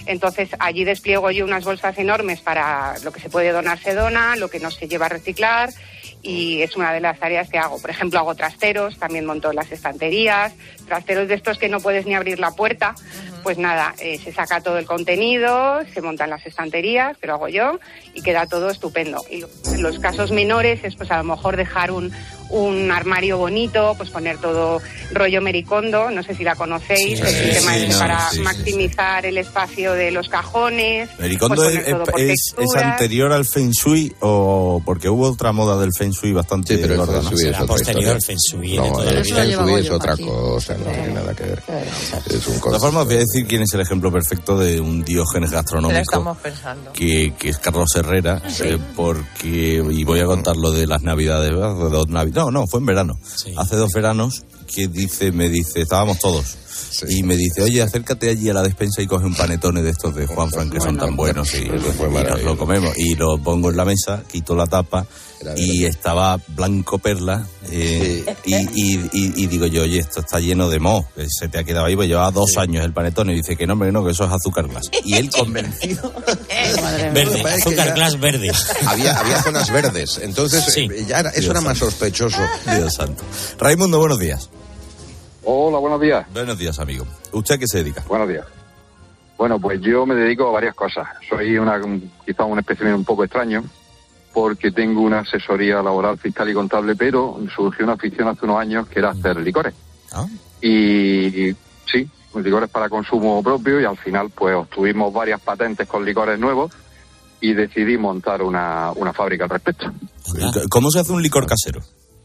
Entonces allí despliego yo unas bolsas enormes para lo que se puede donar se dona, lo que no se lleva a reciclar, y es una de las tareas que hago. Por ejemplo, hago trasteros, también monto las estanterías, trasteros de estos que no puedes ni abrir la puerta. Pues nada, eh, se saca todo el contenido, se montan las estanterías, que lo hago yo, y queda todo estupendo. Y en los casos menores es pues a lo mejor dejar un, un armario bonito, pues poner todo rollo Mericondo, no sé si la conocéis, sí, el sistema sí, este no, para sí, maximizar sí, sí. el espacio de los cajones. ¿Mericondo pues es, es, es anterior al Feng Shui o porque hubo otra moda del Feng Shui bastante sí, pero gorda, el Feng Shui ¿no? es otra posterior historia. al Feng Shui. No, el el Feng Shui es otra aquí. cosa, no tiene nada que ver. Es un de todas formas, voy a decir quién es el ejemplo perfecto de un Diógenes gastronómico. Estamos pensando. Que, que es Carlos Herrera, sí. eh, porque, y voy a contar lo de las navidades, ¿verdad? De dos navidades, no, no, fue en verano. Sí. Hace dos veranos, que dice, me dice, estábamos todos, sí. y me dice, oye, acércate allí a la despensa y coge un panetone de estos de Juan Fran, que bueno, son tan buenos, y, y nos lo comemos. Y lo pongo en la mesa, quito la tapa, y estaba blanco perla, eh, sí. y, y, y, y digo yo, oye, esto está lleno de moho, se te ha quedado ahí, pues llevaba dos sí. años el panetone, y dice que no, hombre, no, que eso es azúcar glass. Y él convencido. Verde, azúcar glass verde. Había, había zonas verdes, entonces sí. eh, ya era, eso Dios era santo. más sospechoso. Dios santo. Raimundo, buenos días. Hola, buenos días. Buenos días, amigo. ¿Usted a qué se dedica? Buenos días. Bueno, pues yo me dedico a varias cosas. Soy una quizá un espécimen un poco extraño, porque tengo una asesoría laboral, fiscal y contable, pero surgió una afición hace unos años que era hacer licores. ¿Ah? Y sí, licores para consumo propio, y al final pues obtuvimos varias patentes con licores nuevos y decidí montar una, una fábrica al respecto. ¿Cómo se hace un licor casero?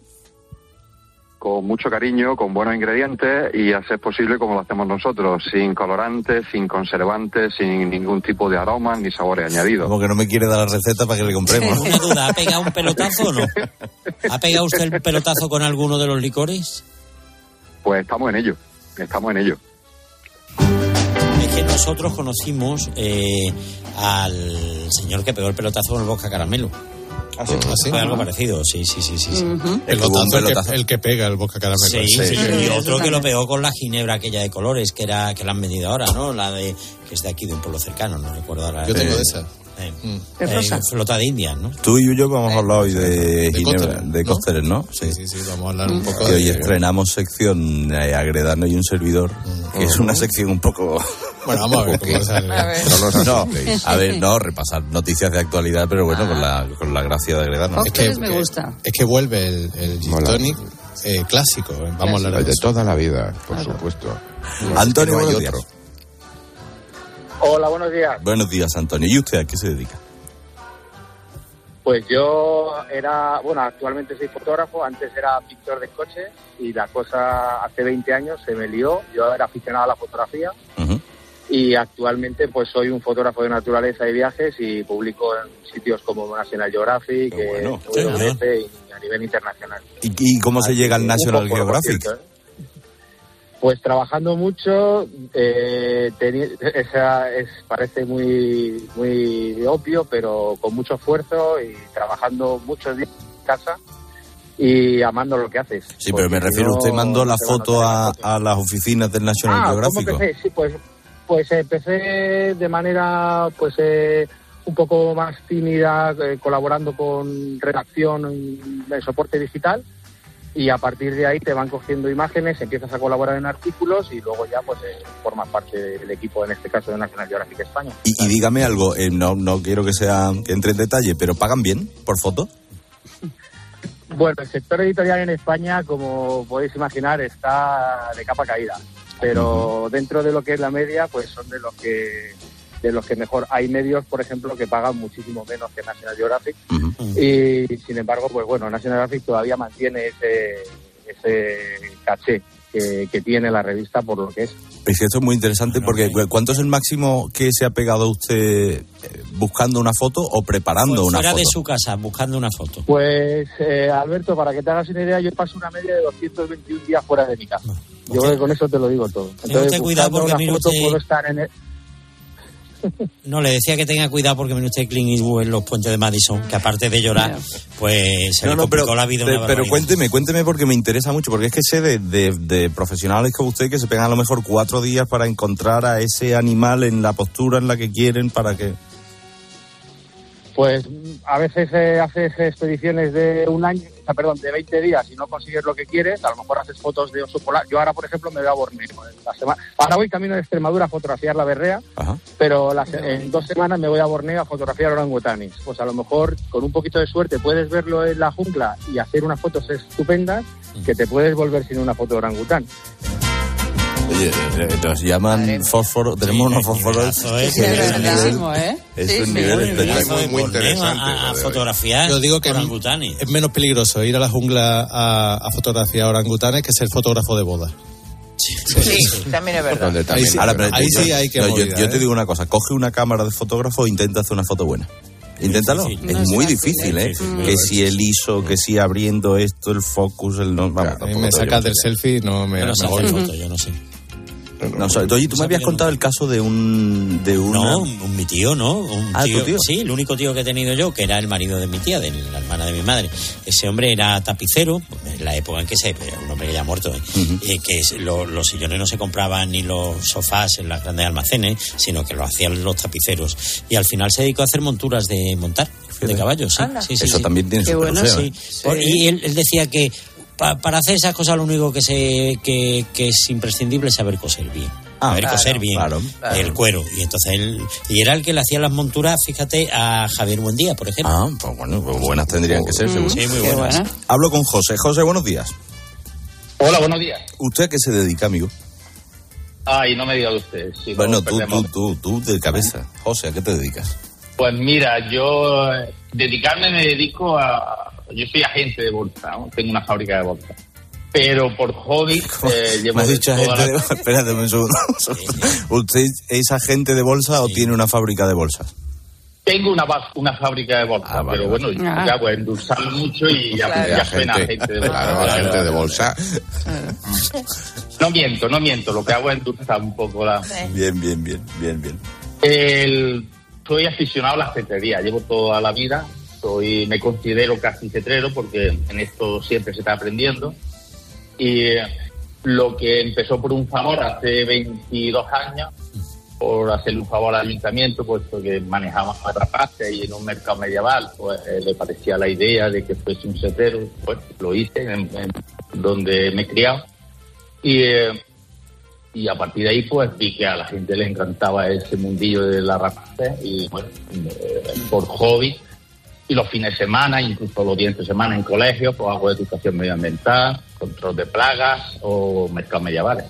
Con mucho cariño, con buenos ingredientes y a ser posible como lo hacemos nosotros, sin colorantes, sin conservantes, sin ningún tipo de aromas ni sabores añadidos. Como que no me quiere dar la receta para que le compremos. Una duda, ¿ha pegado un pelotazo o no? ¿Ha pegado usted el pelotazo con alguno de los licores? Pues estamos en ello, estamos en ello. Es que nosotros conocimos eh, al señor que pegó el pelotazo con el Vodka Caramelo. ¿Ah, sí? ¿Ah, sí? Fue algo parecido, sí, sí, sí, sí. Uh-huh. El, pelotazo, el, que, el que pega el Vodka Caramelo. Sí, sí, sí, sí. Y otro que lo pegó con la ginebra aquella de colores, que era que la han vendido ahora, ¿no? La de que es de aquí, de un pueblo cercano, no recuerdo ahora. Yo tengo de esa. Eh, ¿De eh, flota de Indias, ¿no? Tú y yo vamos a hablar hoy de, de ginebra, de cócteles, ¿no? Sí, sí, sí, vamos a hablar un poco de... de... Hoy estrenamos sección eh, Agredano y un servidor, que uh-huh. es una sección un poco... Bueno, vamos a ver cómo sale. A ver. No, no, a ver, no, repasar noticias de actualidad, pero bueno, ah. con, la, con la gracia de Agredano. Es que, me gusta. Es que vuelve el, el gin tonic eh, clásico. Vamos a hablar de, de eso. toda la vida, por claro. supuesto. Antonio, no buenos días. Hola, buenos días. Buenos días, Antonio. ¿Y usted a qué se dedica? Pues yo era, bueno, actualmente soy fotógrafo, antes era pintor de coches y la cosa hace veinte años se me lió. Yo era aficionado a la fotografía uh-huh. y actualmente pues soy un fotógrafo de naturaleza y viajes y publico en sitios como National Geographic, bueno, eh, sí, y a nivel internacional. ¿Y, y cómo se Así llega al National Geographic? Cierto, ¿eh? Pues trabajando mucho, eh, teni- esa es, parece muy muy obvio, pero con mucho esfuerzo y trabajando muchos días en casa y amando lo que haces. Sí, pero me refiero, no, usted mandó la foto a, a las oficinas del National ah, Geographic. ¿Cómo empecé? Sí, pues, pues empecé de manera pues eh, un poco más tímida, eh, colaborando con redacción de soporte digital. Y a partir de ahí te van cogiendo imágenes, empiezas a colaborar en artículos y luego ya pues eh, formas parte del equipo, en este caso de National Geographic España. Y, y dígame algo, eh, no no quiero que sea que entre en detalle, pero ¿pagan bien por foto? Bueno, el sector editorial en España, como podéis imaginar, está de capa caída, pero uh-huh. dentro de lo que es la media, pues son de los que de los que mejor. Hay medios, por ejemplo, que pagan muchísimo menos que National Geographic uh-huh. y, sin embargo, pues bueno, National Geographic todavía mantiene ese, ese caché que, que tiene la revista por lo que es. Es que esto es muy interesante porque ¿cuánto es el máximo que se ha pegado usted buscando una foto o preparando pues una fuera foto? Fuera de su casa, buscando una foto. Pues, eh, Alberto, para que te hagas una idea, yo paso una media de doscientos veintiún días fuera de mi casa. Yo creo que con eso te lo digo todo. Entonces, ten cuidado porque una mire foto usted... puedo estar en el... No, le decía que tenga cuidado porque viene usted Clint Eastwood en los puentes de Madison, que aparte de llorar, pues se No, le no, complicó pero, la vida. de- una pero barbaridad. cuénteme, cuénteme porque me interesa mucho, porque es que sé de, de, de profesionales como usted que se pegan a lo mejor cuatro días para encontrar a ese animal en la postura en la que quieren para que... Pues a veces eh, haces expediciones de un año, o sea, perdón, de veinte días y no consigues lo que quieres, a lo mejor haces fotos de oso polar. Yo ahora, por ejemplo, me voy a Borneo. En la semana, ahora voy camino de Extremadura a fotografiar la berrea, Ajá. pero las- en dos semanas me voy a Borneo a fotografiar orangutanes. Pues a lo mejor, con un poquito de suerte, puedes verlo en la jungla y hacer unas fotos estupendas que te puedes volver sin una foto de orangután. Oye, eh, nos llaman fósforo, tenemos unos fósforos. es que es es un nivel- grandísimo, ¿eh? Es Sí, un sí, nivel muy bien. espectacular. Muy, muy interesante, A- a lo de hoy. fotografiar Yo digo que orangutanes. es menos peligroso ir a la jungla a, a fotografiar orangutanes que ser fotógrafo de boda. Sí, también es verdad. Ahí sí, Ahora, pero ahí yo- sí hay que no, yo, movida, yo te ¿eh? digo una cosa, coge una cámara de fotógrafo e intenta hacer una foto buena. Inténtalo, difícil. es No es muy fácil, difícil, es ¿eh? difícil, Que ¿no? si el ISO, que si abriendo esto, el focus, el no, vamos, A mí me sacas del selfie y no me, Pero me se hace golpeo. foto, yo no sé. No, o sea, oye, tú me habías contado el caso de un... De una... No, un, un mi tío, ¿no? Un Ah, ¿tu tío? Sí, el único tío que he tenido yo, que era el marido de mi tía, de la hermana de mi madre. Ese hombre era tapicero, en la época en que se... Un hombre que ya ha muerto, ¿eh? Y que es- lo- los sillones no se compraban ni los sofás en las grandes almacenes, sino que lo hacían los tapiceros. Y al final se dedicó a hacer monturas de montar, de caballos, sí. Anda. sí, sí, Eso sí. también tiene Qué su bueno, proseo, sí. ¿eh? Por- y él, él decía que pa- para hacer esas cosas lo único que, se, que, que es imprescindible es saber coser bien. Ah, saber claro, coser bien claro, claro. el cuero. Y entonces él, y era el que le hacía las monturas, fíjate, a Javier Buendía, por ejemplo. Ah, pues bueno, pues buenas tendrían que ser, Mm, seguro. sí, muy Qué buenas. buena. Hablo con José. José, buenos días. Hola, buenos días. ¿Usted a qué se dedica, amigo? Ay, no me diga usted. Si no Bueno, tú, perdemos. tú, tú, tú, de cabeza. José, ¿a qué te dedicas? Pues mira, yo eh, dedicarme me dedico a... Yo soy agente de bolsa, ¿no? Tengo una fábrica de bolsa. Pero por hobby eh, llevo Me has dicho toda agente la- de... Espérate un segundo. ¿Usted es agente de bolsa o tiene una fábrica de bolsas? Tengo una, ba- una fábrica de bolsa, Ah, vale, pero bueno, vale. ya pues endulzarlo mucho y ya, Claro. ya suena Agente, agente de bolsa. claro, agente de bolsa. No miento, no miento, lo que hago es endulzar un poco la... Bien, bien, bien, bien, bien. El, soy aficionado a la cetrería, llevo toda la vida, soy, me considero casi cetrero porque en esto siempre se está aprendiendo. Y eh, lo que empezó por un favor hace veintidós años, por hacerle un favor al ayuntamiento, puesto que manejaba rapaces y en un mercado medieval, pues eh, le parecía la idea de que fuese un cetrero, pues lo hice en, en donde me he criado. Y, eh, y a partir de ahí pues vi que a la gente le encantaba ese mundillo de la rapaces y bueno, eh, por hobby. Y los fines de semana, incluso los días de semana en colegios, pues hago educación medioambiental, control de plagas o mercados medievales.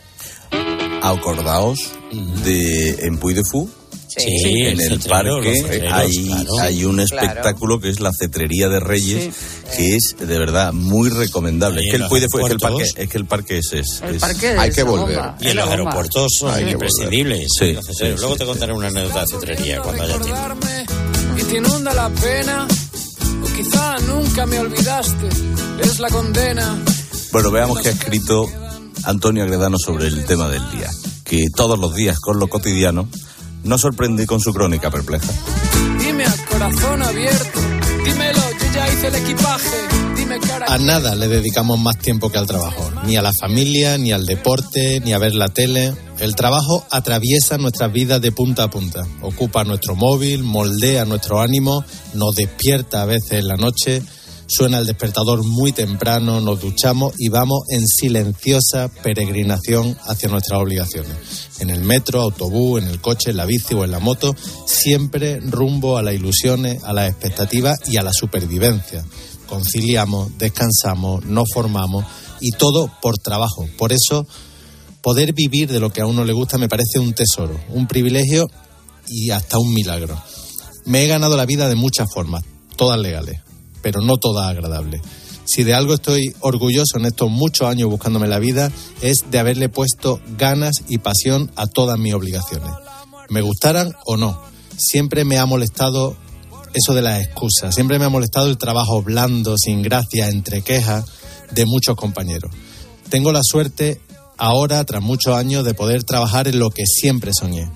Acordaos de en Puy de Fou, Sí, en el el cetrero, parque los cetreros, hay, claro. hay un Claro. espectáculo que es la cetrería de Reyes, que es de verdad muy recomendable. Ahí Es que en el los Puy de Fou, es que el parque, aeropuertos. es que el parque es, es- El es- parque hay es que la volver. bomba. Y en los aeropuertos son Hay que imprescindibles. volver. Sí, los sí, cetreros. sí, Luego sí. te contaré una anécdota de cetrería cuando haya tiempo. Y te inunda la pena, o quizá nunca me olvidaste, es la condena. Bueno, veamos qué ha escrito Antonio Agredano sobre el tema del día. Que todos los días, con lo cotidiano, nos sorprende con su crónica perpleja. Dime a corazón abierto, dímelo, yo ya hice el equipaje, dime cara. A nada le dedicamos más tiempo que al trabajo, ni a la familia, ni al deporte, ni a ver la tele. El trabajo atraviesa nuestras vidas de punta a punta, ocupa nuestro móvil, moldea nuestro ánimo, nos despierta a veces en la noche, suena el despertador muy temprano, nos duchamos y vamos en silenciosa peregrinación hacia nuestras obligaciones. En el metro, autobús, en el coche, en la bici o en la moto, siempre rumbo a las ilusiones, a las expectativas y a la supervivencia. Conciliamos, descansamos, nos formamos y todo por trabajo. Por eso, poder vivir de lo que a uno le gusta me parece un tesoro, un privilegio y hasta un milagro. Me he ganado la vida de muchas formas, todas legales, pero no todas agradables. Si de algo estoy orgulloso en estos muchos años buscándome la vida, es de haberle puesto ganas y pasión a todas mis obligaciones. Me gustaran o no, siempre me ha molestado eso de las excusas, siempre me ha molestado el trabajo blando, sin gracia, entre quejas de muchos compañeros. Tengo la suerte ahora, tras muchos años, de poder trabajar en lo que siempre soñé.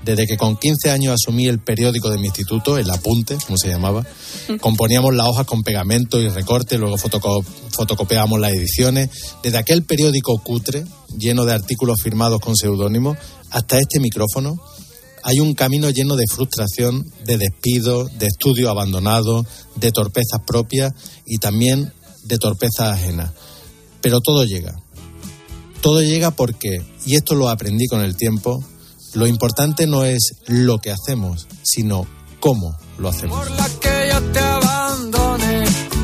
Desde que con quince años asumí el periódico de mi instituto, el Apunte, como se llamaba, componíamos las hojas con pegamento y recorte, luego fotoco- fotocopiábamos las ediciones. Desde aquel periódico cutre, lleno de artículos firmados con seudónimos, hasta este micrófono, hay un camino lleno de frustración, de despido, de estudio abandonado, de torpezas propias y también de torpezas ajenas. Pero todo llega. Todo llega porque, y esto lo aprendí con el tiempo, lo importante no es lo que hacemos, sino cómo lo hacemos. Por la que yo te abandoné,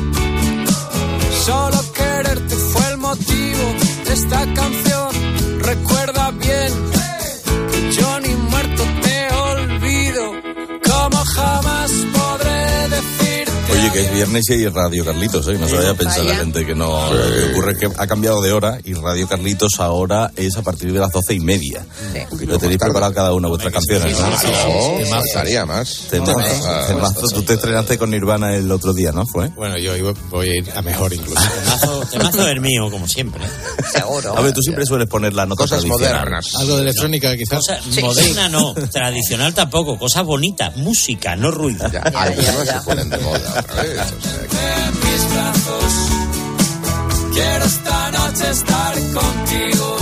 solo quererte fue el motivo de esta canción. Recuerda bien que yo ni muerto te olvido, como jamás podré decirte. Oye, que es viernes y hay Radio Carlitos, ¿eh? No se vaya a pensar la gente que no... Lo que ocurre es que ha cambiado de hora y Radio Carlitos ahora es a partir de las doce y media. Sí. Lo tenéis preparado cada una vuestras canciones, ¿no? Claro, no, faltaría más. Temazo. Temazo. Tú te estrenaste con Nirvana el otro día, ¿no? ¿Fue? Bueno, yo voy a ir a mejor incluso. Temazo, temazo el mío, como siempre. Seguro. A ver, tú siempre sueles poner la nota Cosas tradicional. modernas. Algo de electrónica, quizás. Cosa Sí. moderna no, tradicional tampoco, cosas bonitas, música, no ruido. Ya, algunos se ponen de moda otra vez. O sea que... En mis brazos, quiero esta noche estar contigo.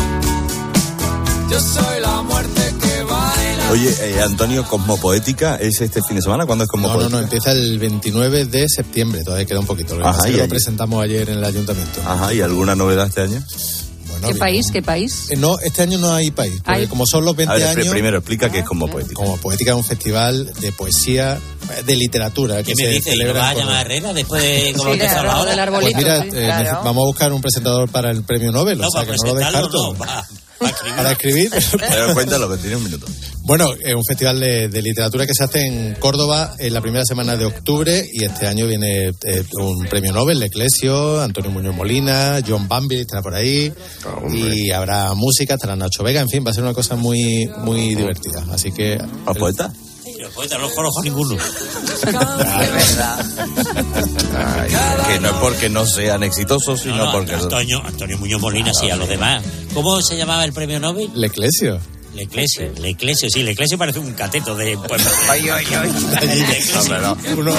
Yo soy la muerte que baila. Oye, eh, Antonio, Cosmopoética, ¿es este fin de semana? ¿Cuándo es No, no, Cosmopoética? no, empieza el veintinueve de septiembre, todavía queda un poquito. Lo que Ajá, pasa es y que lo allí- presentamos ayer en el ayuntamiento. Ajá, ¿y alguna novedad este año? Bueno, ¿Qué bien. país? ¿Qué país? Eh, No, este año no hay país, porque Hay- como son los veinte A ver, años... primero explica qué es Cosmopoética. Como Poética es un festival de poesía, de literatura, que ¿Qué me se dice? ¿Y lo celebra va a en Córdoba. llamar Herrera después de como Sí, empezaba claro, ahora? del arbolito. Pues mira, sí. eh, Claro. nece- vamos a buscar un presentador para el premio Nobel, No, o sea para que no lo presentarlo, descarto. no, para, para escribir. Para escribir. Pero cuéntalo, que tiene un minuto. Bueno, es un festival de, de literatura que se hace en Córdoba en la primera semana de octubre y este año viene eh, un premio Nobel, Leclesio, Antonio Muñoz Molina, John Bambi estará por ahí y habrá música, estará Nacho Vega, en fin, va a ser una cosa muy muy divertida. Así que... ¿A poeta? Sí, los poetas no los conozco ninguno. De verdad. Que no es porque no sean exitosos, sino No, no, porque... Antonio, Antonio Muñoz Molina, sí, a los demás. ¿Cómo se llamaba el premio Nobel? Leclesio. Leclesio, Leclesio, sí, Leclesio parece un cateto de pueblo. Ay, ay, ay. Leclesio. Uno,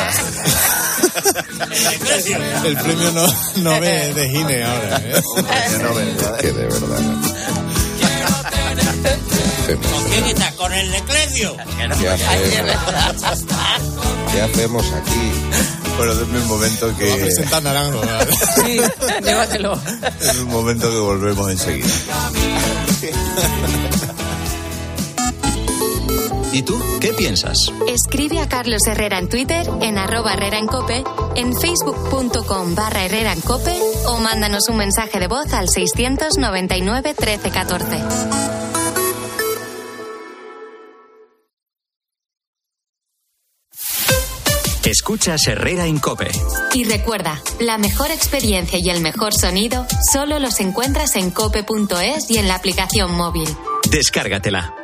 Leclesio. el premio no, Nobel de Gine ahora. ¿eh? Que de verdad. ¿Con quién está? ¿Con el Leclesio? ¿Qué hacemos? ¿Qué hacemos aquí? Bueno, denme un momento Va a que... presentar Naranjo. Sí, llévatelo. En un momento que volvemos enseguida. ¿Y tú qué piensas? Escribe a Carlos Herrera en Twitter, en arroba Herrera en Cope, en facebook.com barra Herrera en Cope o mándanos un mensaje de voz al seiscientos noventa y nueve trece catorce. Escuchas Herrera en Cope. Y recuerda, la mejor experiencia y el mejor sonido solo los encuentras en cope punto es y en la aplicación móvil. Descárgatela.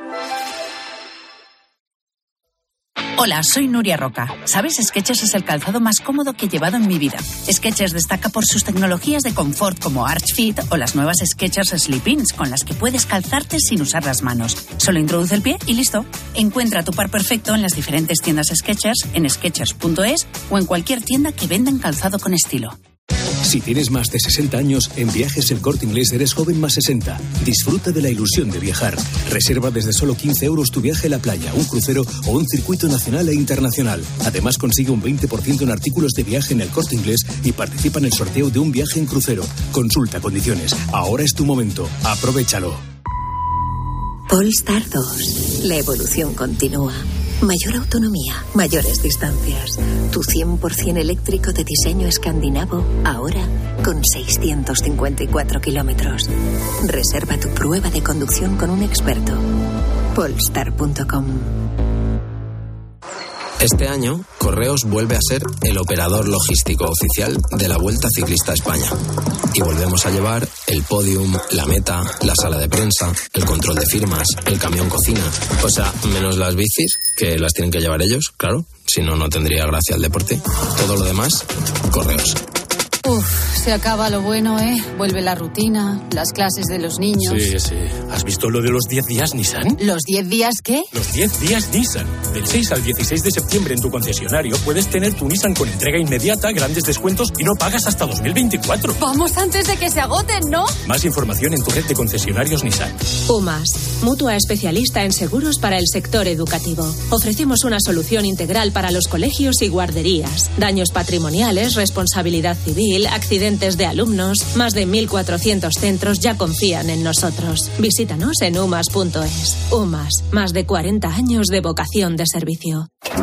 Hola, soy Nuria Roca. ¿Sabes? Skechers es el calzado más cómodo que he llevado en mi vida. Skechers destaca por sus tecnologías de confort como Arch Fit o las nuevas Skechers Slip-ins con las que puedes calzarte sin usar las manos. Solo introduce el pie y listo. Encuentra tu par perfecto en las diferentes tiendas Skechers, en skechers punto es o en cualquier tienda que vendan calzado con estilo. Si tienes más de sesenta años, en Viajes El Corte Inglés eres joven más sesenta. Disfruta de la ilusión de viajar. Reserva desde solo quince euros tu viaje a la playa, un crucero o un circuito nacional e internacional. Además, consigue un veinte por ciento en artículos de viaje en El Corte Inglés y participa en el sorteo de un viaje en crucero. Consulta condiciones. Ahora es tu momento. Aprovéchalo. Polestar dos. La evolución continúa. Mayor autonomía, mayores distancias. Tu cien por ciento eléctrico de diseño escandinavo, ahora con seiscientos cincuenta y cuatro kilómetros. Reserva tu prueba de conducción con un experto. Polestar punto com. Este año, Correos vuelve a ser el operador logístico oficial de la Vuelta Ciclista a España. Y volvemos a llevar el podium, la meta, la sala de prensa, el control de firmas, el camión cocina. O sea, menos las bicis, que las tienen que llevar ellos, claro. Si no, no tendría gracia el deporte. Todo lo demás, Correos. Uf, se acaba lo bueno, ¿eh? Vuelve la rutina, las clases de los niños. Sí, sí. ¿Has visto lo de los diez días Nissan? ¿Los diez días qué? Los diez días Nissan. Del seis al dieciséis de septiembre en tu concesionario puedes tener tu Nissan con entrega inmediata, grandes descuentos y no pagas hasta dos mil veinticuatro. Vamos antes de que se agoten, ¿no? Más información en tu red de concesionarios Nissan. UMAS, mutua especialista en seguros para el sector educativo. Ofrecemos una solución integral para los colegios y guarderías. Daños patrimoniales, responsabilidad civil, accidentes de alumnos. Más de mil cuatrocientos centros ya confían en nosotros. Visítanos en umas punto es. UMAS, más de cuarenta años de vocación de servicio.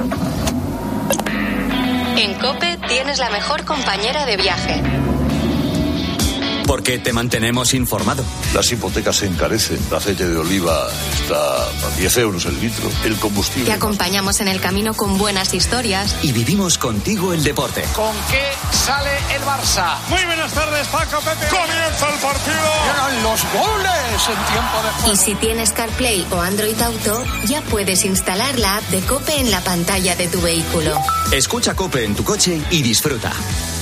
En COPE tienes la mejor compañera de viaje. Porque te mantenemos informado. Las hipotecas se encarecen. El aceite de oliva está a diez euros el litro. El combustible... Te acompañamos en el camino con buenas historias. Y vivimos contigo el deporte. ¿Con qué sale el Barça? Muy buenas tardes, Paco, Pepe. ¡Comienza el partido! ¡Llegan los goles en tiempo de juego! Y si tienes CarPlay o Android Auto, ya puedes instalar la app de COPE en la pantalla de tu vehículo. Escucha COPE en tu coche y disfruta.